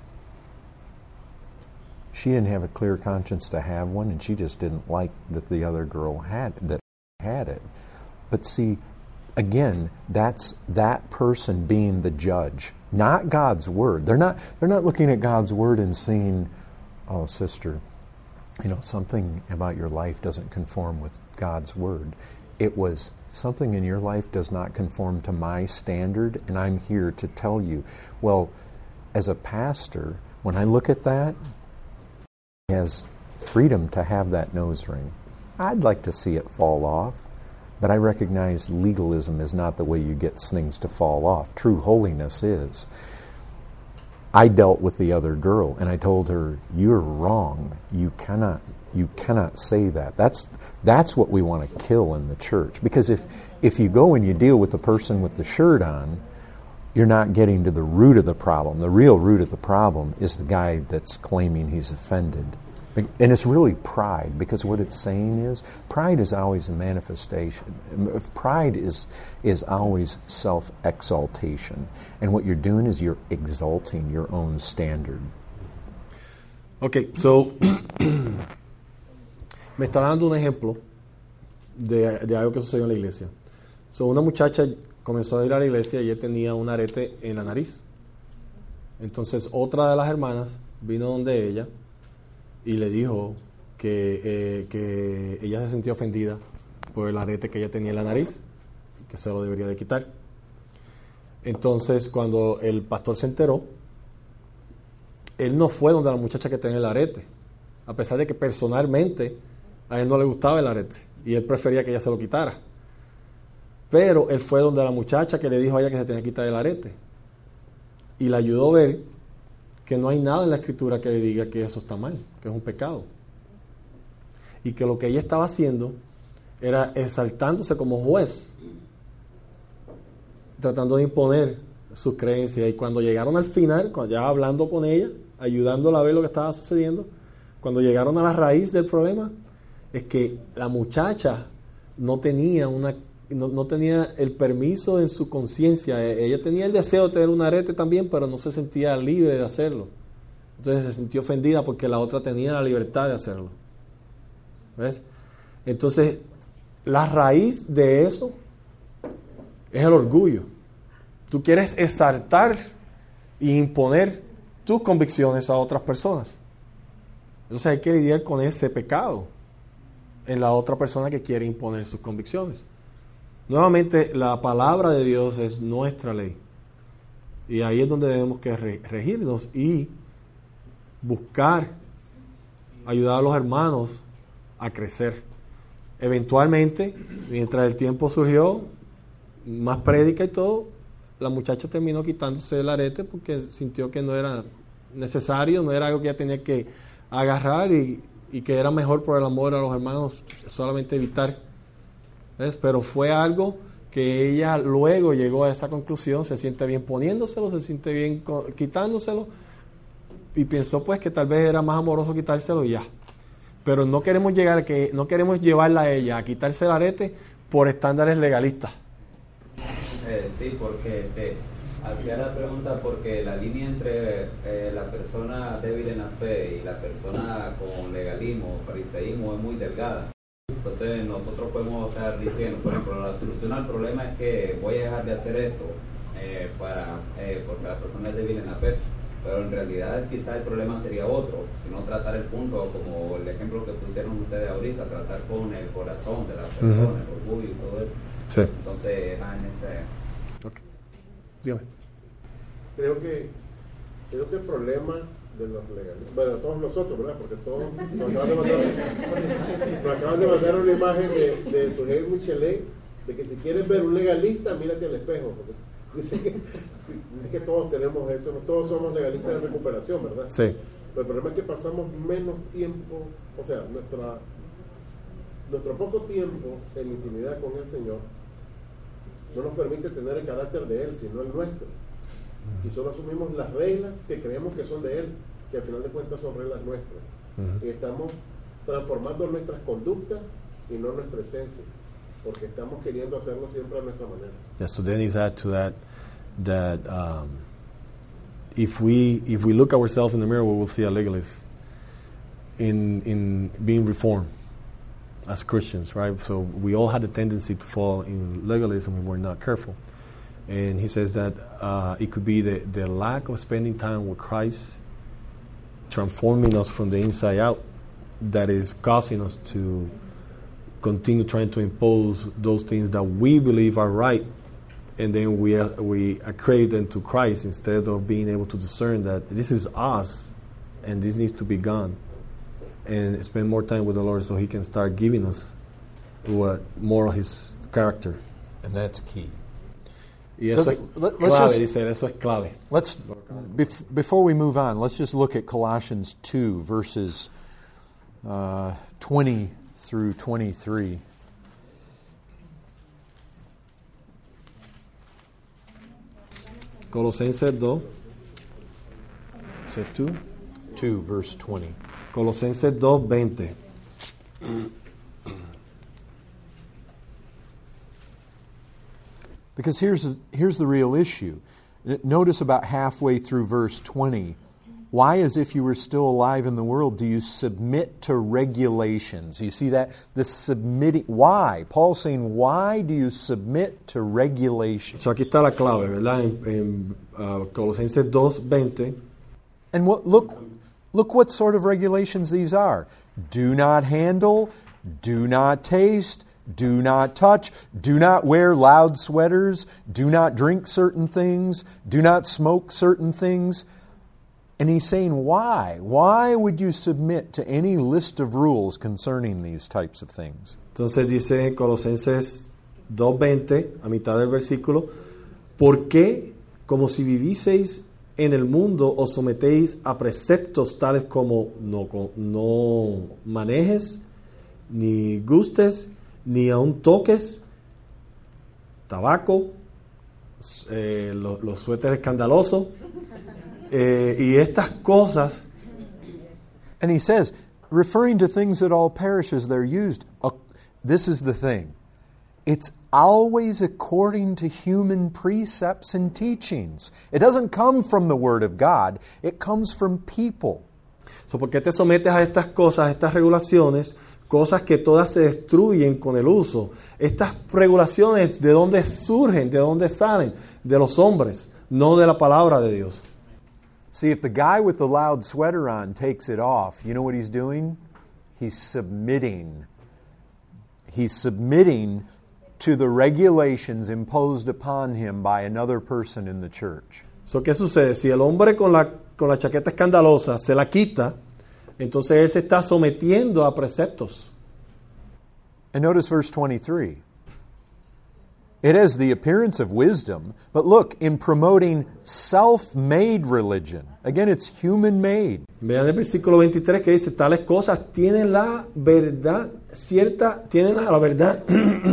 she didn't have a clear conscience to have one, and she just didn't like that the other girl had it. But see, again, that's that person being the judge, not God's word. They're not looking at God's word and seeing, oh, sister, something about your life doesn't conform with God's word. It was something in your life does not conform to my standard, and I'm here to tell you. Well, as a pastor, when I look at that, he has freedom to have that nose ring. I'd like to see it fall off, but I recognize legalism is not the way you get things to fall off. True holiness is. I dealt with the other girl, and I told her, you're wrong. You cannot say that. That's what we want to kill in the church. Because if you go and you deal with the person with the shirt on, you're not getting to the root of the problem. The real root of the problem is the guy that's claiming he's offended. And it's really pride, because what it's saying is, pride is always a manifestation. Pride is always self-exaltation. And what you're doing is you're exalting your own standard. Ok, so me está dando un ejemplo de algo que sucedió en la iglesia. So, una muchacha comenzó a ir a la iglesia y ella tenía un arete en la nariz. Entonces otra de las hermanas vino donde ella y le dijo que ella se sentía ofendida por el arete que ella tenía en la nariz, que se lo debería de quitar. Entonces cuando el pastor se enteró, él no fue donde la muchacha que tenía el arete, a pesar de que personalmente a él no le gustaba el arete y él prefería que ella se lo quitara. Pero él fue donde la muchacha que le dijo a ella que se tenía que quitar el arete y le ayudó a ver que no hay nada en la escritura que le diga que eso está mal, que es un pecado. Y que lo que ella estaba haciendo era exaltándose como juez, tratando de imponer sus creencias. Y cuando llegaron al final, cuando ya hablando con ella, ayudándola a ver lo que estaba sucediendo, cuando llegaron a la raíz del problema, es que la muchacha no tenía no tenía el permiso en su conciencia. Ella tenía el deseo de tener un arete también, pero no se sentía libre de hacerlo. Entonces se sintió ofendida porque la otra tenía la libertad de hacerlo. ¿Ves? Entonces, la raíz de eso es el orgullo. Tú quieres exaltar e imponer tus convicciones a otras personas. Entonces hay que lidiar con ese pecado en la otra persona que quiere imponer sus convicciones. Nuevamente, la palabra de Dios es nuestra ley. Y ahí es donde debemos que regirnos y buscar ayudar a los hermanos a crecer. Eventualmente, mientras el tiempo surgió, más prédica y todo, la muchacha terminó quitándose el arete porque sintió que no era necesario, no era algo que ella tenía que agarrar y que era mejor por el amor a los hermanos solamente evitar. ¿Ves? Pero fue algo que ella luego llegó a esa conclusión, se siente bien poniéndoselo, se siente bien quitándoselo y pensó pues que tal vez era más amoroso quitárselo y ya. Pero no queremos llevarla a ella a quitarse el arete por estándares legalistas. Sí, porque hacía la pregunta porque la línea entre la persona débil en la fe y la persona con legalismo, fariseísmo, es muy delgada. Entonces nosotros podemos estar diciendo, por ejemplo, la solución al problema es que voy a dejar de hacer esto porque la persona es débil en la fe, pero en realidad quizás el problema sería otro, sino tratar el punto como el ejemplo que pusieron ustedes ahorita, tratar con el corazón de la persona, el orgullo y todo eso. Sí. Entonces era en ese... Okay. Dígame. Creo que el problema de los legalistas, bueno, todos nosotros, ¿verdad? Porque todos nos acaban de mandar una imagen de Sujei Michelet, de que si quieres ver un legalista, mírate al espejo, porque dice que todos tenemos eso, todos somos legalistas de recuperación, ¿verdad? Sí. Pero el problema es que pasamos menos tiempo, o sea, nuestro poco tiempo en intimidad con el Señor no nos permite tener el carácter de Él, sino el nuestro. Y solo asumimos las reglas que creemos que son de Él, que al final de cuentas son reglas nuestras. Y estamos transformando nuestras conductas y no nuestra esencia, porque estamos queriendo hacerlo siempre a nuestra manera. Yeah, so then he's add to that if we look at ourselves in the mirror, we will see a legalist in being reformed as Christians, right? So we all had the tendency to fall in legalism if we're not careful. And he says that it could be the lack of spending time with Christ, transforming us from the inside out, that is causing us to continue trying to impose those things that we believe are right, and then we accredit them to Christ instead of being able to discern that this is us and this needs to be gone, and spend more time with the Lord so He can start giving us more of His character. And that's key. Y eso es clave, dice, eso es clave. Before we move on, let's just look at Colossians 2, verses 20 through 23. Colosenses 2. ¿Es 2? 2, verse 20. Colosenses 2, 20. Because here's the real issue. Notice about halfway through verse 20, Why, as if you were still alive in the world, do you submit to regulations? You see that? This submitting. Why? Paul's saying, why do you submit to regulations? So aquí está la clave, ¿verdad? En Colosenses 2:20. And look what sort of regulations these are. Do not handle, do not taste, do not touch, do not wear loud sweaters, do not drink certain things, do not smoke certain things. And he's saying, why? Why would you submit to any list of rules concerning these types of things? Entonces dice en Colosenses 2:20, a mitad del versículo, ¿por qué, como si viviseis en el mundo, os sometéis a preceptos tales como no manejes, ni gustes, ni aun toques tabaco, los suéteres escandalosos, y estas cosas? And he says, referring to things that all perish as they're used, this is the thing. It's always according to human precepts and teachings. It doesn't come from the Word of God. It comes from people. So, ¿por qué te sometes a estas cosas, a estas regulaciones? Cosas que todas se destruyen con el uso. Estas regulaciones, ¿de dónde surgen? ¿De dónde salen? De los hombres, no de la palabra de Dios. See, if the guy with the loud sweater on takes it off, you know what he's doing? He's submitting. He's submitting to the regulations imposed upon him by another person in the church. So, ¿qué sucede? Si el hombre con la chaqueta escandalosa se la quita, entonces él se está sometiendo a preceptos. And notice verse 23. It has the appearance of wisdom, but look, in promoting self-made religion. Again, it's human-made. Vean el versículo 23 que dice, tales cosas tienen la verdad cierta, tienen a la verdad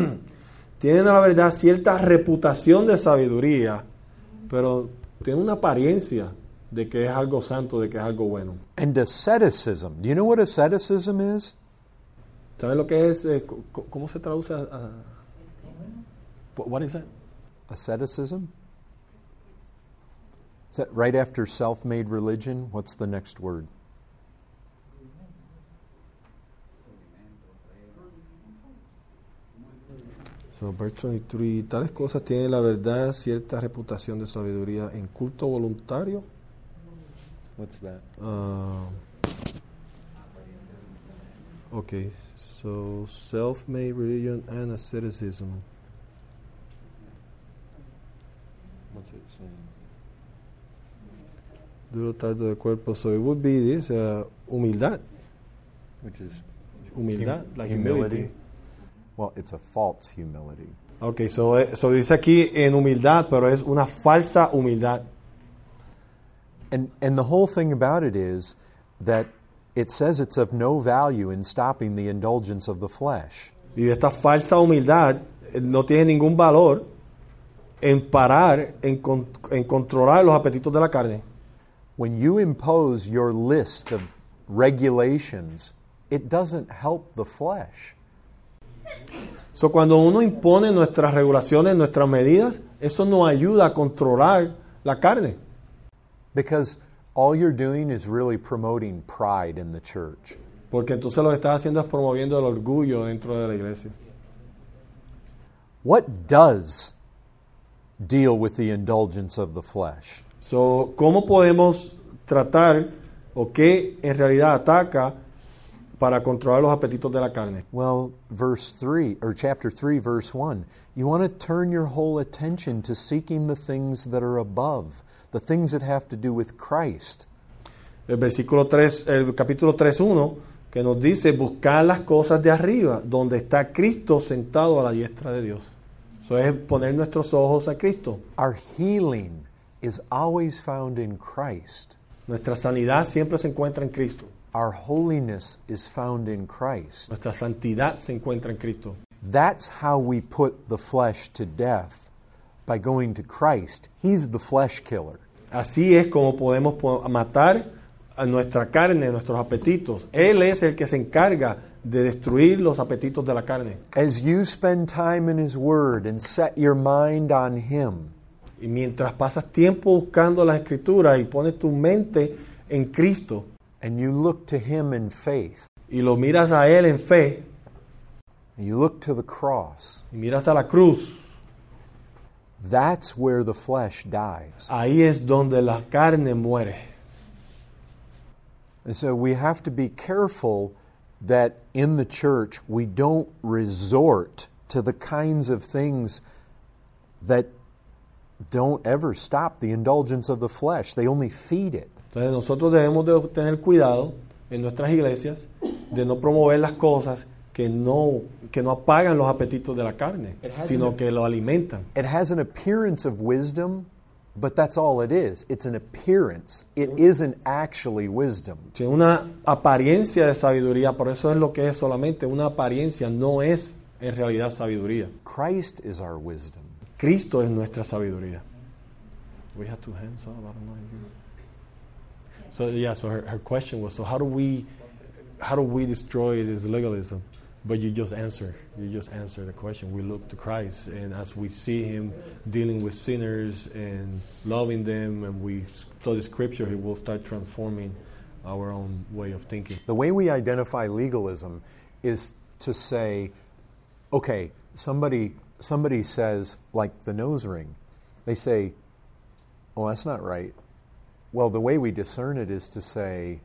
cierta reputación de sabiduría, pero tienen una apariencia de que es algo santo, de que es algo bueno. And asceticism. Do you know what asceticism is? ¿Saben lo que es? ¿Cómo se traduce a what is that? Asceticism? Is that right after self-made religion? What's the next word? So, verse 23, tales cosas tienen la verdad cierta reputación de sabiduría en culto voluntario. What's that? Okay, so self-made religion and asceticism. What's it saying? Duro trato de cuerpo. So it would be this, humildad. Which is Humildad, like humility. Well, it's a false humility. Okay, so dice aquí en humildad, pero es una falsa humildad. And the whole thing about it is that it says it's of no value in stopping the indulgence of the flesh. Y esta falsa humildad no tiene ningún valor en parar, en controlar los apetitos de la carne. When you impose your list of regulations, it doesn't help the flesh. So, cuando uno impone nuestras regulaciones, nuestras medidas, eso nos ayuda a controlar la carne. Because all you're doing is really promoting pride in the church. Porque entonces lo que estás haciendo es promoviendo el orgullo dentro de la iglesia. What does deal with the indulgence of the flesh? So, ¿cómo podemos tratar o qué en realidad ataca para controlar los apetitos de la carne? Well, chapter 3, verse 1. You want to turn your whole attention to seeking the things that are above, the things that have to do with Christ. El capítulo 3:1, que nos dice buscar las cosas de arriba, donde está Cristo sentado a la diestra de Dios. Eso es poner nuestros ojos a Cristo. Our healing is always found in Christ. Nuestra sanidad siempre se encuentra en Cristo. Our holiness is found in Christ. Nuestra santidad se encuentra en Cristo. That's how we put the flesh to death, by going to Christ. He's the flesh killer. Así es como podemos matar a nuestra carne, nuestros apetitos. Él es el que se encarga de destruir los apetitos de la carne. As you spend time in His Word and set your mind on Him, y mientras pasas tiempo buscando las Escrituras y pones tu mente en Cristo and you look to Him in faith, y lo miras a Él en fe and you look to the cross, y miras a la cruz, that's where the flesh dies. ahí es donde la carne muere. And so we have to be careful that in the church we don't resort to the kinds of things that don't ever stop the indulgence of the flesh. They only feed it. Entonces nosotros debemos de tener cuidado en nuestras iglesias de no promover las cosas que no apagan los apetitos de la carne, sino que lo alimentan. It has an appearance of wisdom, but that's all it is. It's an appearance. It isn't actually wisdom. Tiene una apariencia de sabiduría, por eso es lo que es solamente una apariencia, no es en realidad sabiduría. Christ is our wisdom. Cristo es nuestra sabiduría. We have two hands up, I don't know if you- So yeah, so her question was, so how do we destroy this legalism? But you just answer the question. We look to Christ, and as we see Him dealing with sinners and loving them, and we study Scripture, He will start transforming our own way of thinking. The way we identify legalism is to say, okay, somebody says, like the nose ring, they say, oh, that's not right. Well, the way we discern it is to say,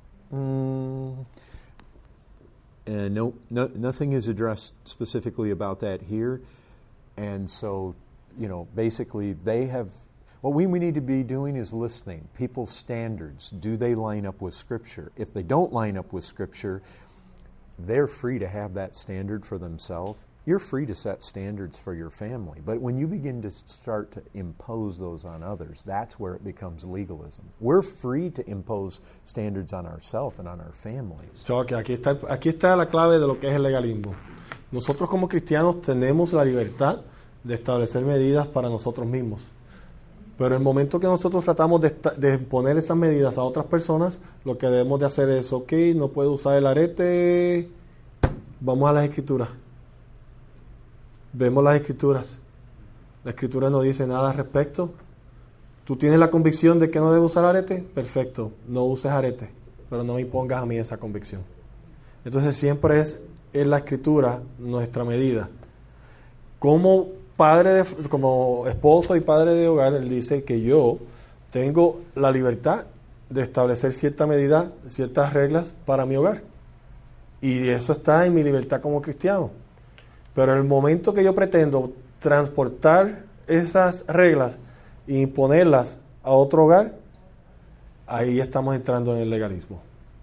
nothing is addressed specifically about that here. And so, basically what we need to be doing is listening. People's standards, do they line up with Scripture? If they don't line up with Scripture, they're free to have that standard for themselves. You're free to set standards for your family. But when you begin to start to impose those on others, that's where it becomes legalism. We're free to impose standards on ourselves and on our families. So, okay, aquí está la clave de lo que es el legalismo. Nosotros como cristianos tenemos la libertad de establecer medidas para nosotros mismos. Pero el momento que nosotros tratamos de poner esas medidas a otras personas, lo que debemos de hacer es, ok, no puedo usar el arete, vamos a las Escrituras. Vemos las Escrituras. La Escritura no dice nada al respecto. ¿Tú tienes la convicción de que no debo usar arete? Perfecto, no uses arete, pero no me impongas a mí esa convicción. Entonces siempre es la Escritura nuestra medida. Como esposo y padre de hogar, él dice que yo tengo la libertad de establecer cierta medida, ciertas reglas para mi hogar. Y eso está en mi libertad como cristiano. Pero en el momento que yo pretendo transportar esas reglas e imponerlas a otro hogar, ahí estamos entrando en el legalismo.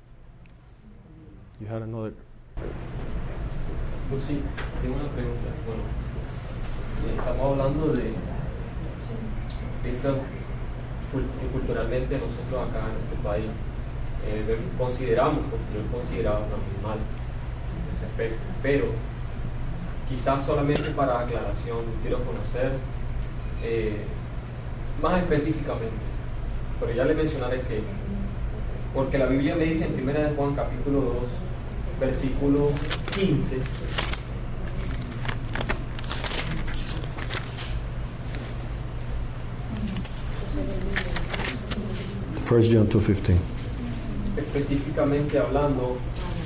Pues sí, tengo una pregunta. Bueno, estamos hablando de eso que culturalmente nosotros acá en este país consideramos, porque yo he considerado también mal en ese aspecto, pero quizás solamente para aclaración quiero conocer más específicamente, pero ya le mencionaré que, porque la Biblia me dice en 1 de Juan capítulo 2 versículo 15, First John 2:15. específicamente hablando,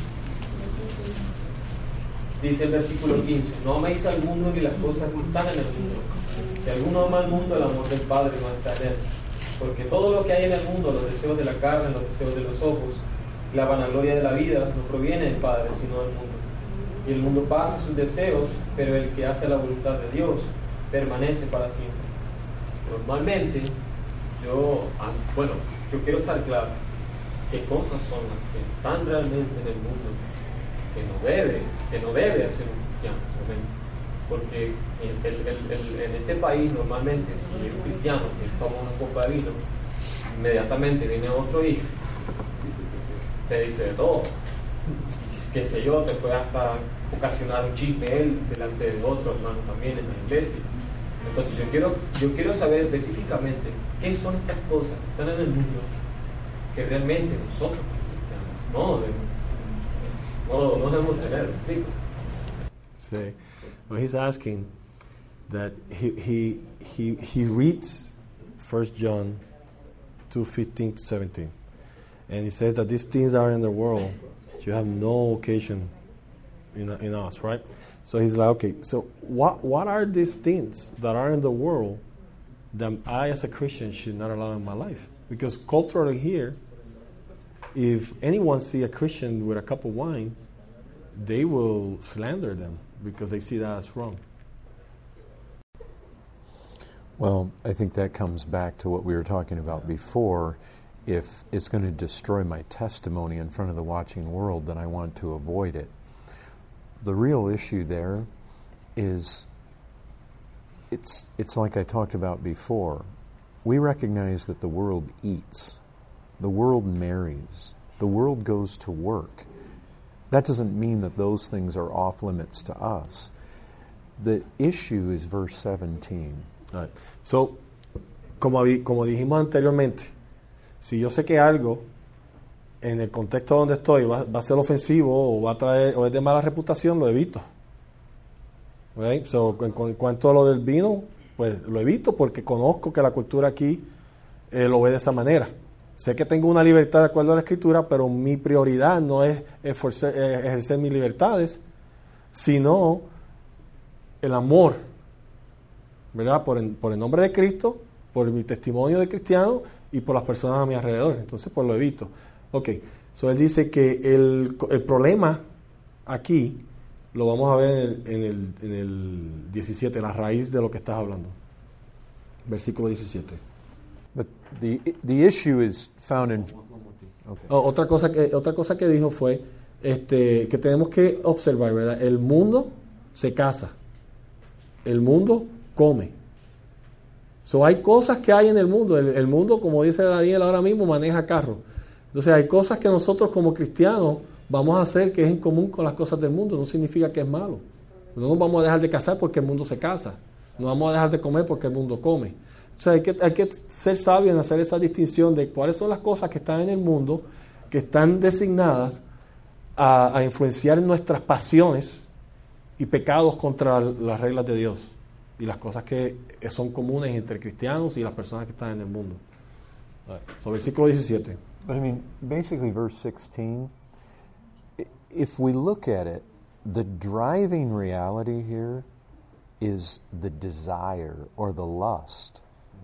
dice el versículo 15, no améis al mundo ni las cosas que están en el mundo. Si alguno ama al mundo, el amor del Padre no está en él. Porque todo lo que hay en el mundo, los deseos de la carne, los deseos de los ojos, la vanagloria de la vida, no proviene del Padre, sino del mundo. Y el mundo pasa sus deseos, pero el que hace la voluntad de Dios permanece para siempre. Normalmente, yo quiero estar claro qué cosas son las que están realmente en el mundo que no debe hacer un cristiano, porque en este país normalmente si un cristiano que toma una copa de vino, inmediatamente viene otro y te dice de todo, y qué sé yo, te puede hasta ocasionar un chisme él delante de otro hermano también en la iglesia. Entonces yo quiero saber específicamente qué son estas cosas que están en el mundo que realmente nosotros no debemos tener. Sí. Well, he's asking that he reads 1 John 2:15-17. And he says that these things are in the world. You have no occasion in us, right? So he's like, okay, so what are these things that are in the world that I as a Christian should not allow in my life? Because culturally here, if anyone see a Christian with a cup of wine, they will slander them because they see that as wrong. Well, I think that comes back to what we were talking about before. If it's going to destroy my testimony in front of the watching world, then I want to avoid it. The real issue there is, it's like I talked about before. We recognize that the world eats, the world marries, the world goes to work. That doesn't mean that those things are off limits to us. The issue is verse 17. Right. So, como dijimos anteriormente, si yo sé que algo en el contexto donde estoy va a ser ofensivo o va a traer o es de mala reputación, lo evito. Right? So, en cuanto a lo del vino, pues lo evito porque conozco que la cultura aquí lo ve de esa manera. Sé que tengo una libertad de acuerdo a la Escritura, pero mi prioridad no es ejercer mis libertades, sino el amor, ¿verdad? Por el nombre de Cristo, por mi testimonio de cristiano y por las personas a mi alrededor. Entonces, pues lo evito. Ok, so él dice que el problema aquí lo vamos a ver en el 17, la raíz de lo que estás hablando. Versículo 17. But the issue is found in... Okay. Otra cosa que dijo fue que tenemos que observar, ¿verdad? El mundo se casa, el mundo come. So, hay cosas que hay en el mundo. El mundo, como dice Daniel ahora mismo, maneja carros. Entonces hay cosas que nosotros como cristianos vamos a hacer que es en común con las cosas del mundo. No significa que es malo. No nos vamos a dejar de casar porque el mundo se casa. No vamos a dejar de comer porque el mundo come. O sea, hay que ser sabios en hacer esa distinción de cuáles son las cosas que están en el mundo, que están designadas a influenciar nuestras pasiones y pecados contra las reglas de Dios y las cosas que son comunes entre cristianos y las personas que están en el mundo. So, versículo 17. But I mean, basically verse 16, if we look at it, the driving reality here is the desire or the lust.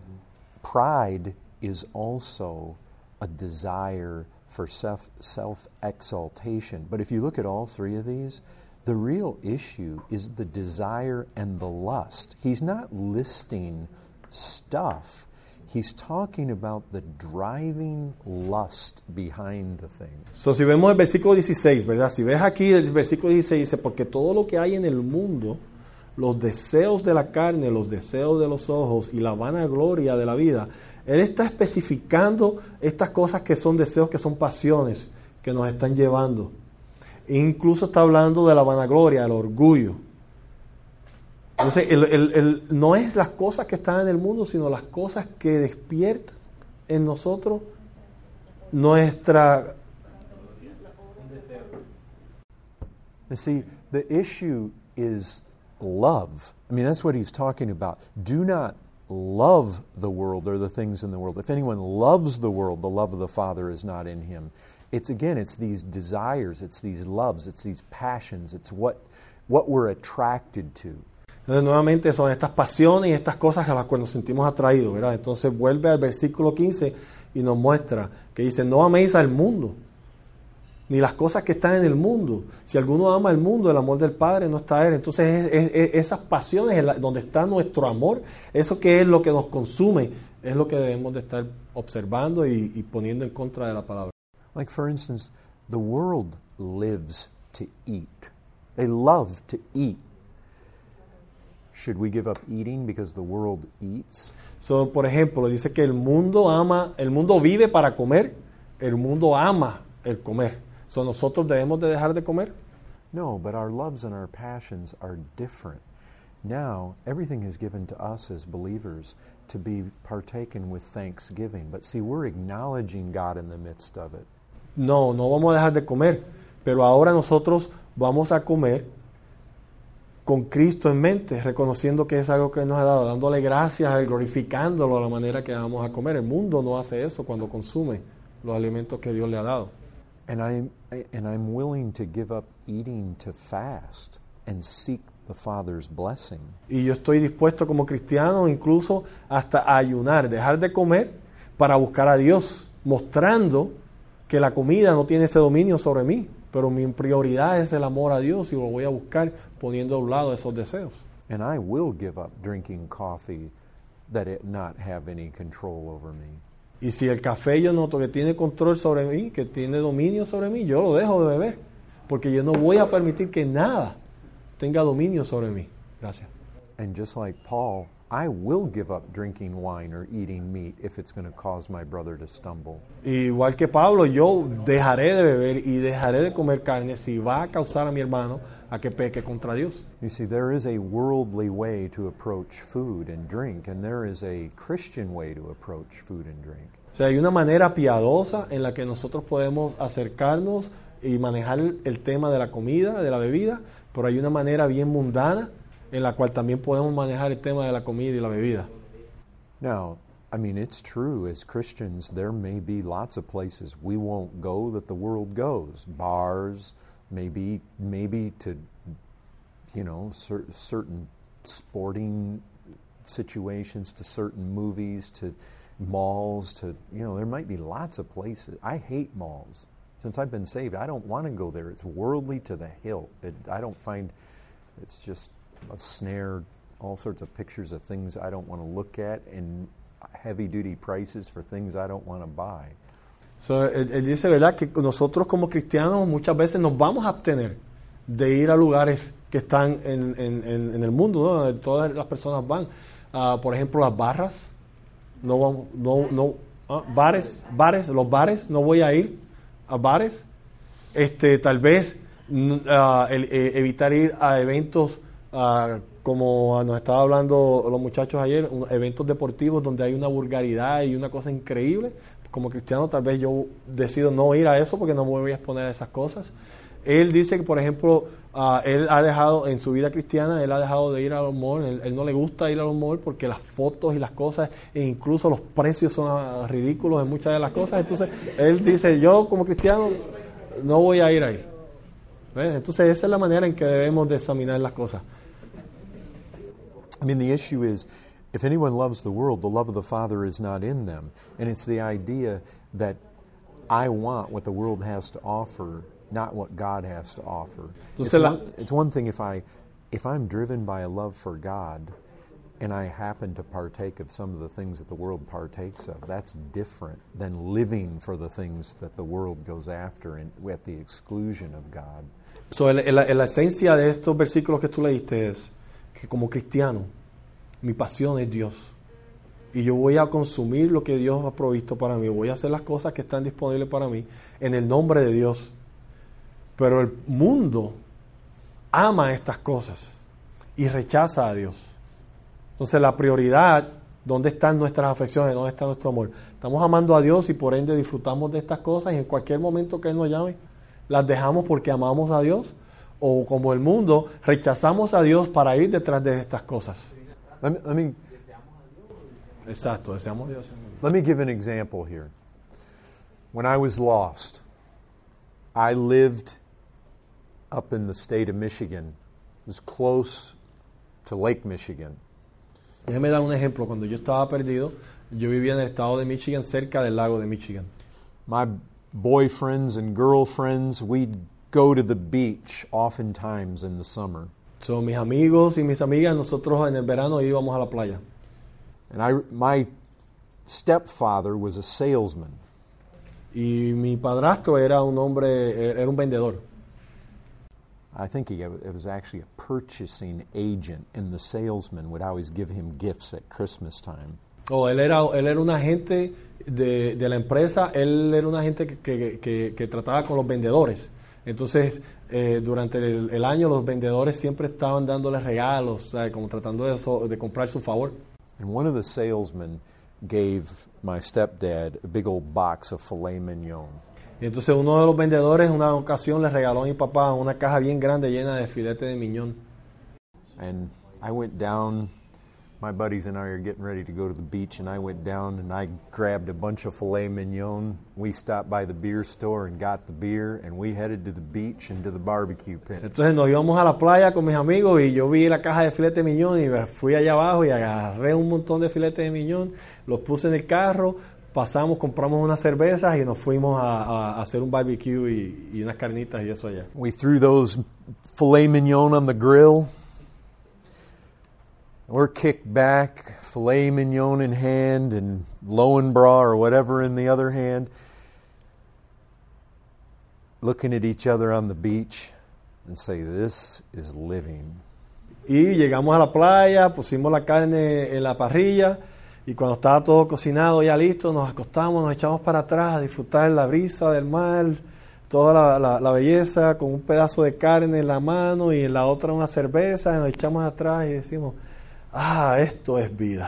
Pride is also a desire for self-exaltation. But if you look at all three of these, the real issue is the desire and the lust. He's not listing stuff. He's talking about the driving lust behind the thing. So, si vemos el versículo 16, ¿verdad? Si ves aquí el versículo 16 dice, porque todo lo que hay en el mundo, los deseos de la carne, los deseos de los ojos y la vanagloria de la vida, él está especificando estas cosas que son deseos, que son pasiones que nos están llevando. E incluso está hablando de la vanagloria, el orgullo. Entonces, no es las cosas que están en el mundo, sino las cosas que despiertan en nosotros nuestra... You see, the issue is love. I mean, that's what he's talking about. Do not love the world or the things in the world. If anyone loves the world, the love of the Father is not in him. It's these desires, it's these loves, it's these passions, it's what we're attracted to. Entonces, nuevamente son estas pasiones y estas cosas a las cuales nos sentimos atraídos, ¿verdad? Entonces vuelve al versículo 15 y nos muestra que dice, no améis al mundo, ni las cosas que están en el mundo. Si alguno ama el mundo, el amor del Padre no está en él. Entonces esas pasiones donde está nuestro amor, eso que es lo que nos consume, es lo que debemos de estar observando y poniendo en contra de la palabra. Like for instance, the world lives to eat. They love to eat. Should we give up eating because the world eats? So, por ejemplo, dice que el mundo vive para comer, el mundo ama el comer. So, ¿nosotros debemos de dejar de comer? No, but our loves and our passions are different. Now, everything is given to us as believers to be partaken with thanksgiving. But see, we're acknowledging God in the midst of it. No vamos a dejar de comer, pero ahora nosotros vamos a comer con Cristo en mente, reconociendo que es algo que nos ha dado, dándole gracias a Él, glorificándolo a la manera que vamos a comer. El mundo no hace eso cuando consume, los alimentos que Dios le ha dado. And I'm willing to give up eating to fast and seek the Father's blessing. Y yo estoy dispuesto como cristiano incluso hasta a ayunar, dejar de comer para buscar a Dios, mostrando que la comida no tiene ese dominio sobre mí, pero mi prioridad es el amor a Dios y lo voy a buscar poniendo a un lado esos deseos. And I will give up drinking coffee that it not have any control over me. Y si el café yo noto que tiene control sobre mí, que tiene dominio sobre mí, yo lo dejo de beber, porque yo no voy a permitir que nada tenga dominio sobre mí. Gracias. And just like Paul, I will give up drinking wine or eating meat if it's going to cause my brother to stumble. Igual que Pablo, yo dejaré de beber y dejaré de comer carne si va a causar a mi hermano a que peque contra Dios. You see, there is a worldly way to approach food and drink, and there is a Christian way to approach food and drink. O sea, hay una manera piadosa en la que nosotros podemos acercarnos y manejar el tema de la comida, de la bebida, pero hay una manera bien mundana en la cual también podemos manejar el tema de la comida y la bebida. Now, I mean, it's true, as Christians, there may be lots of places we won't go that the world goes. Bars, maybe to, you know, certain sporting situations, to certain movies, to malls, to, you know, there might be lots of places. I hate malls. Since I've been saved, I don't want to go there. It's worldly to the hilt. I don't find, it's just a snare, all sorts of pictures of things I don't want to look at, and heavy-duty prices for things I don't want to buy. So, él dice, ¿verdad?, que nosotros como cristianos muchas veces nos vamos a abstener de ir a lugares que están en el mundo, ¿no?, donde todas las personas van. Por ejemplo, las barras. Los bares, no voy a ir a bares. Tal vez evitar ir a eventos como nos estaba hablando los muchachos ayer, eventos deportivos donde hay una vulgaridad y una cosa increíble. Como cristiano tal vez yo decido no ir a eso porque no me voy a exponer a esas cosas. Él dice que, por ejemplo, él ha dejado, en su vida cristiana, él ha dejado de ir a los malls. Él no le gusta ir a los malls porque las fotos y las cosas, e incluso los precios son ridículos en muchas de las cosas. Entonces, él dice, yo como cristiano no voy a ir ahí. ¿Ves? Entonces, esa es la manera en que debemos de examinar las cosas. I mean, the issue is, if anyone loves the world, the love of the Father is not in them. And it's the idea that I want what the world has to offer, not what God has to offer. It's one thing if I'm driven by a love for God and I happen to partake of some of the things that the world partakes of. That's different than living for the things that the world goes after and at the exclusion of God. So, la esencia de estos versículos que tú leíste es que como cristiano mi pasión es Dios y yo voy a consumir lo que Dios ha provisto para mí, voy a hacer las cosas que están disponibles para mí en el nombre de Dios. Pero el mundo ama estas cosas y rechaza a Dios. Entonces la prioridad, ¿dónde están nuestras afecciones? ¿Dónde está nuestro amor? Estamos amando a Dios y por ende disfrutamos de estas cosas y en cualquier momento que Él nos llame las dejamos porque amamos a Dios, o como el mundo rechazamos a Dios para ir detrás de estas cosas. Exacto, deseamos a Dios. Let me give an example here. When I was lost, I lived up in the state of Michigan. It was close to Lake Michigan. Déjeme dar un ejemplo. Cuando yo estaba perdido, yo vivía en el estado de Michigan, cerca del lago de Michigan. My boyfriends and girlfriends, we'd go to the beach oftentimes in the summer. So, mis amigos y mis amigas, nosotros en el verano íbamos a la playa. And my stepfather was a salesman. Y mi padrastro era un hombre, era un vendedor. I think it was actually a purchasing agent, and the salesman would always give him gifts at Christmas time. Él era un agente de la empresa. Él era un agente que trataba con los vendedores. Entonces, durante el año los vendedores siempre estaban dándoles regalos, ¿sabes? Como tratando de comprar su favor. And one of the salesmen gave my stepdad a big old box of filet mignon. Y entonces uno de los vendedores en una ocasión le regaló a mi papá una caja bien grande llena de filete de miñón. And I went down My buddies and I are getting ready to go to the beach, and I went down and I grabbed a bunch of filet mignon. We stopped by the beer store and got the beer, and we headed to the beach and to the barbecue pit. Entonces nos íbamos a la playa con mis amigos y yo vi la caja de filete de miñón y me fui allá abajo y agarré un montón de filete de miñón, los puse en el carro, pasamos, compramos unas cervezas y nos fuimos a hacer un barbecue y unas carnitas y eso allá. We threw those filet mignon on the grill. We're kicked back, filet mignon in hand and Lowenbräu or whatever in the other hand, looking at each other on the beach and say, this is living. Y llegamos a la playa, pusimos la carne en la parrilla y cuando estaba todo cocinado ya listo, nos acostamos, nos echamos para atrás a disfrutar la brisa del mar, toda la belleza con un pedazo de carne en la mano y en la otra una cerveza, y nos echamos atrás y decimos, esto es vida.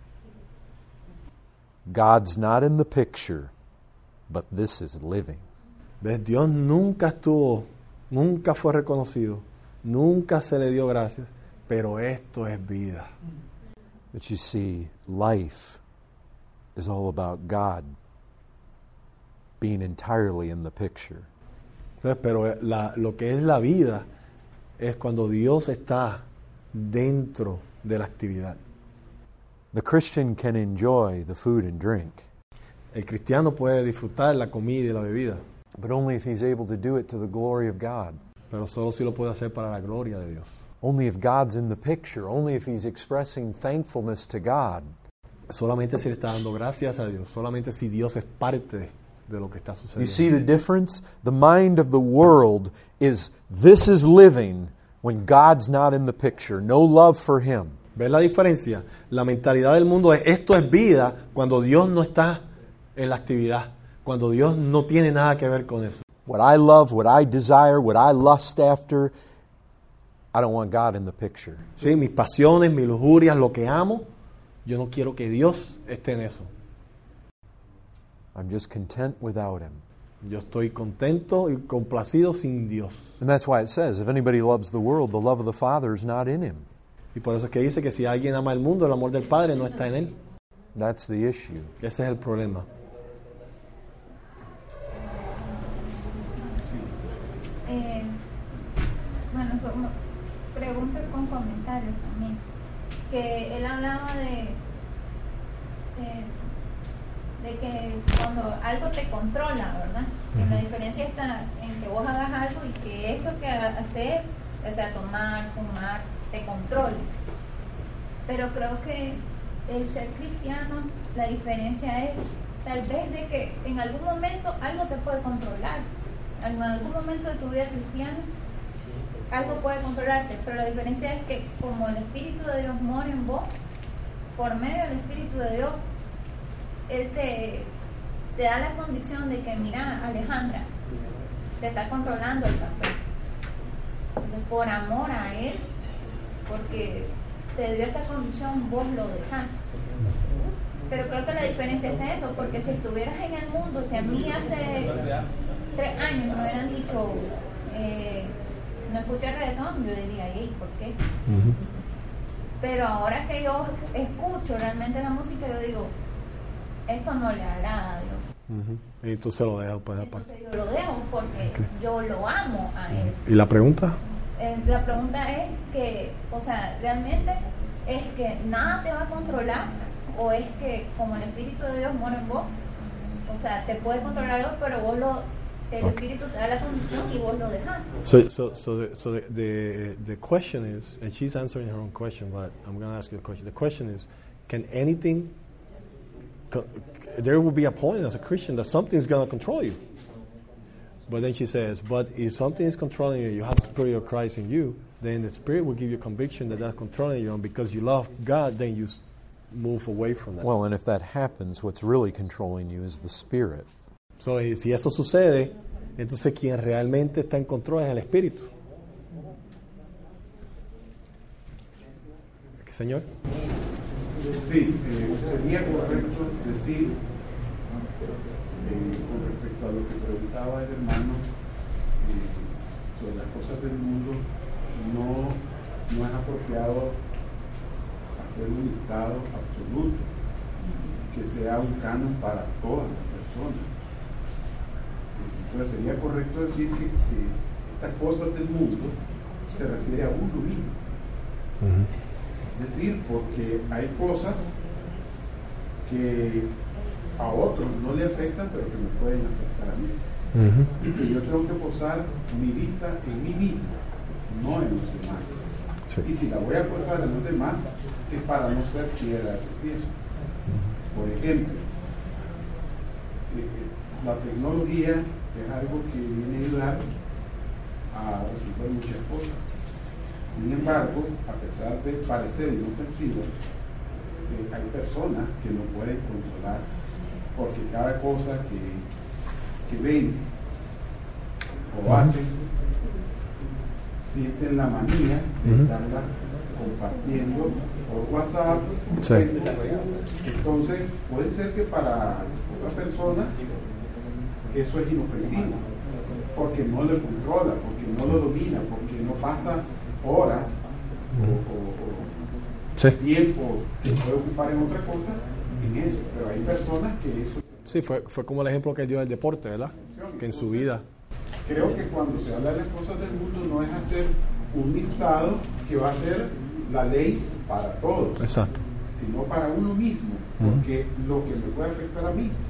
God's not in the picture, but this is living. ¿Ves? Dios nunca fue reconocido, nunca se le dio gracias, pero esto es vida. But you see, life is all about God being entirely in the picture. Entonces, pero lo que es la vida es cuando Dios está dentro de la actividad. The Christian can enjoy the food and drink, El cristiano puede disfrutar la comida y la bebida, but only if he's able to do it to the glory of God. pero solo si lo puede hacer para la gloria de Dios. Only if God's in the picture, only if he's expressing thankfulness to God. Solamente si le está dando gracias a Dios, solamente si Dios es parte de lo que está sucediendo. You see the difference? The mind of the world is, this is living, when God's not in the picture, no love for him. ¿Ves la diferencia? La mentalidad del mundo es, esto es vida, cuando Dios no está en la actividad, cuando Dios no tiene nada que ver con eso. What I love, what I desire, what I lust after, I don't want God in the picture. ¿Sí? Mis pasiones, mis lujurias, lo que amo, yo no quiero que Dios esté en eso. I'm just content without him. Yo estoy contento y complacido sin Dios. And that's why it says, if anybody loves the world, the love of the Father is not in him. Y por eso es que dice que si alguien ama el mundo, el amor del Padre no está en él. That's the issue. Ese es el problema. Bueno, son preguntas con comentarios también. Que él hablaba de que cuando algo te controla, ¿verdad? Que la diferencia está en que vos hagas algo y que eso que haces, o sea, tomar, fumar, te controle. Pero creo que el ser cristiano, la diferencia es tal vez de que en algún momento algo te puede controlar. En algún momento de tu vida cristiana algo puede controlarte, pero la diferencia es que como el Espíritu de Dios mora en vos, por medio del Espíritu de Dios, Él te da la convicción de que, mira, Alejandra, te está controlando el café. Entonces, por amor a Él, porque te dio esa convicción, vos lo dejás. Pero creo que la diferencia está en eso, porque si estuvieras en el mundo, si a mí hace 3 años me hubieran dicho, no escuchas reggaetón, yo diría, hey, ¿por qué? Pero ahora que yo escucho realmente la música, yo digo, esto no le agrada a Dios. Y tú se lo dejas pues aparte. Entonces yo lo dejo porque yo lo amo a Él. ¿Y la pregunta? La pregunta es que, o sea, realmente es que nada te va a controlar, o es que como el Espíritu de Dios mora en vos, o sea, te puede controlar algo, pero vos el Espíritu te da la convicción y vos lo dejás. So the question is, and she's answering her own question, but I'm going to ask you a question. The question is, can anything, there will be a point as a Christian that something is going to control you. But then she says, but if something is controlling you, you have the Spirit of Christ in you, then the Spirit will give you conviction that that's controlling you, and because you love God, then you move away from that. Well, and if that happens, what's really controlling you is the Spirit. So, si eso sucede, entonces quien realmente está en control es el Espíritu. Señor. Sí, sería correcto decir, con respecto a lo que preguntaba el hermano, sobre las cosas del mundo, no es apropiado hacer un listado absoluto, que sea un canon para todas las personas. Entonces sería correcto decir que estas cosas del mundo se refiere a uno mismo. Es decir, porque hay cosas que a otros no le afectan, pero que me pueden afectar a mí. Y que yo tengo que posar mi vista en mí mismo, no en los demás. Sí. Y si la voy a posar en los demás, es para no ser piedra de tropiezo. Por ejemplo, la tecnología es algo que viene a ayudar a resolver muchas cosas. Sin embargo, a pesar de parecer inofensivo, hay personas que no pueden controlar, porque cada cosa que ven o hacen, sienten la manía de estarla compartiendo por WhatsApp. Sí. Entonces, puede ser que para otra persona eso es inofensivo, porque no lo controla, porque no lo domina, porque no pasa horas o tiempo que puede ocupar en otra cosa en eso. Pero hay personas que eso... Sí, fue como el ejemplo que dio del deporte, ¿verdad? Que en su vida. Creo que cuando se habla de las cosas del mundo no es hacer un listado que va a ser la ley para todos, Exacto. sino para uno mismo, porque lo que me puede afectar a mí,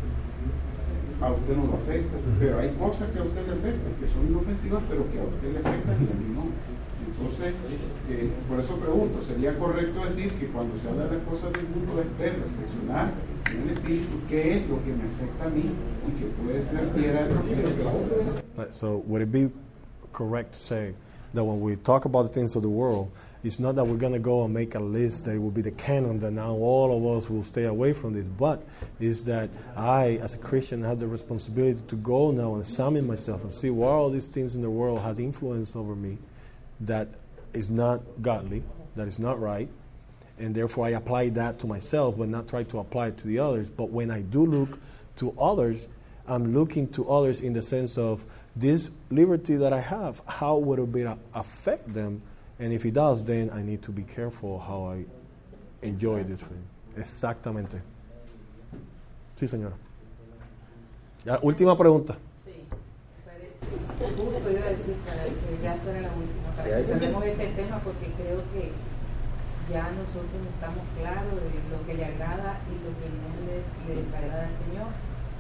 a usted no lo afecta, pero hay cosas que a usted le afectan, que son inofensivas, pero que a usted le afectan y a mí no. Entonces, por eso pregunto, ¿sería correcto decir que cuando se habla de las cosas del mundo es reflexionar en el espíritu qué es lo que me afecta a mí y que puede ser piedra de tropiezo? So would it be correct to say that when we talk about the things of the world, it's not that we're going to go and make a list that it will be the canon that now all of us will stay away from this, but is that I, as a Christian, have the responsibility to go now and examine myself and see what all these things in the world have influence over me that is not godly, that is not right, and therefore I apply that to myself, but not try to apply it to the others. But when I do look to others, I'm looking to others in the sense of this liberty that I have, how would it affect them? And if it does, then I need to be careful how I enjoy this thing. Exactamente. Sí, señora. Ya, última pregunta. Sí, justo iba a decir, para que ya fuera la última, para que cerremos este tema, porque creo que ya nosotros estamos claros de lo que le agrada y lo que no le desagrada al Señor.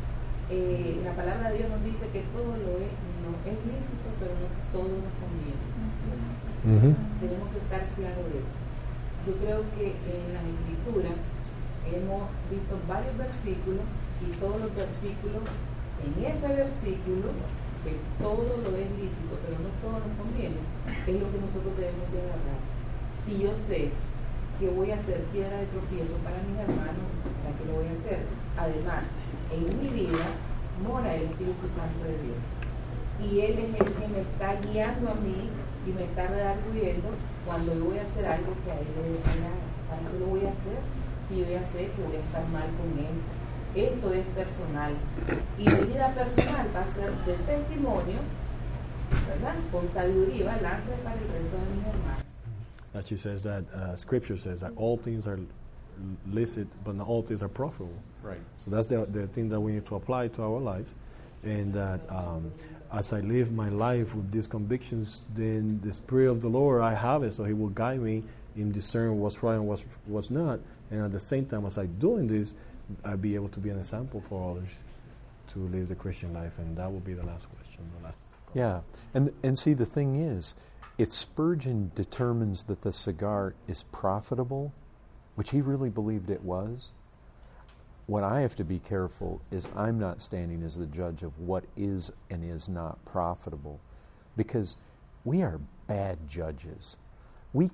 La palabra de Dios nos dice que todo no es lícito, pero no todo nos conviene. Tenemos que estar claros de eso. Yo creo que en las Escrituras hemos visto varios versículos y todos los versículos, en ese versículo, que todo lo es lícito, pero no todo nos conviene, es lo que nosotros debemos de agarrar. Si yo sé que voy a ser piedra de tropiezo para mis hermanos, ¿para qué lo voy a hacer? Además, en mi vida mora el Espíritu Santo de Dios. Y Él es el que me está guiando a mí y me está redarguyendo cuando yo voy a hacer algo que a Él le desagrada. ¿Para qué lo voy a hacer? Si yo ya sé que voy a estar mal con Él. Esto es personal. Y mi vida personal va a ser de testimonio, ¿verdad? Con sabiduría y balance para el resto de mis hermanos. That she says that Scripture says that all things are licit, but not all things are profitable. Right. So that's the thing that we need to apply to our lives, and that as I live my life with these convictions, then the Spirit of the Lord, I have it, so He will guide me in discerning what's right and what's not, and at the same time, as I'm doing this, I'll be able to be an example for others to live the Christian life, and that will be the last question. Yeah, and see, the thing is, if Spurgeon determines that the cigar is profitable, which he really believed it was, what I have to be careful is I'm not standing as the judge of what is and is not profitable, because we are bad judges. We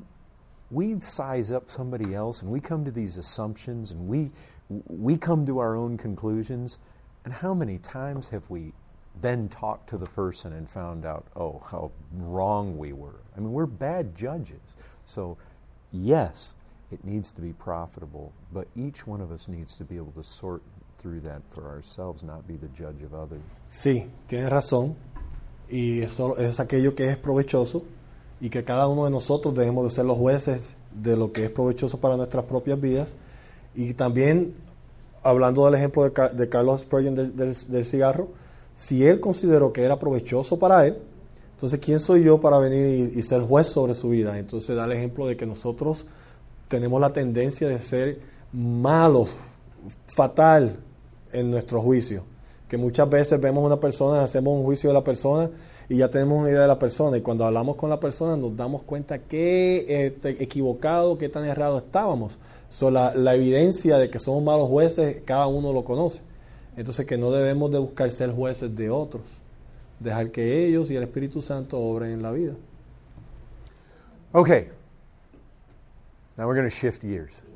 size up somebody else, and we come to these assumptions, and we come to our own conclusions. And how many times have we then talked to the person and found out, oh, how wrong we were? I mean, we're bad judges. So, yes, it needs to be profitable, but each one of us needs to be able to sort through that for ourselves, not be the judge of others. Sí, tienes razón, y eso es aquello que es provechoso, y que cada uno de nosotros debemos de ser los jueces de lo que es provechoso para nuestras propias vidas. Y también, hablando del ejemplo de Carlos Spurgeon del cigarro, si él consideró que era provechoso para él, entonces ¿quién soy yo para venir y ser juez sobre su vida? Entonces da el ejemplo de que nosotros tenemos la tendencia de ser malos, fatal en nuestro juicio, que muchas veces vemos a una persona, hacemos un juicio de la persona y ya tenemos una idea de la persona, y cuando hablamos con la persona nos damos cuenta qué equivocado, qué tan errado estábamos. La evidencia de que somos malos jueces, cada uno lo conoce. Entonces que no debemos de buscar ser jueces de otros, dejar que ellos y el Espíritu Santo obren en la vida. Okay. Now we're going to shift gears.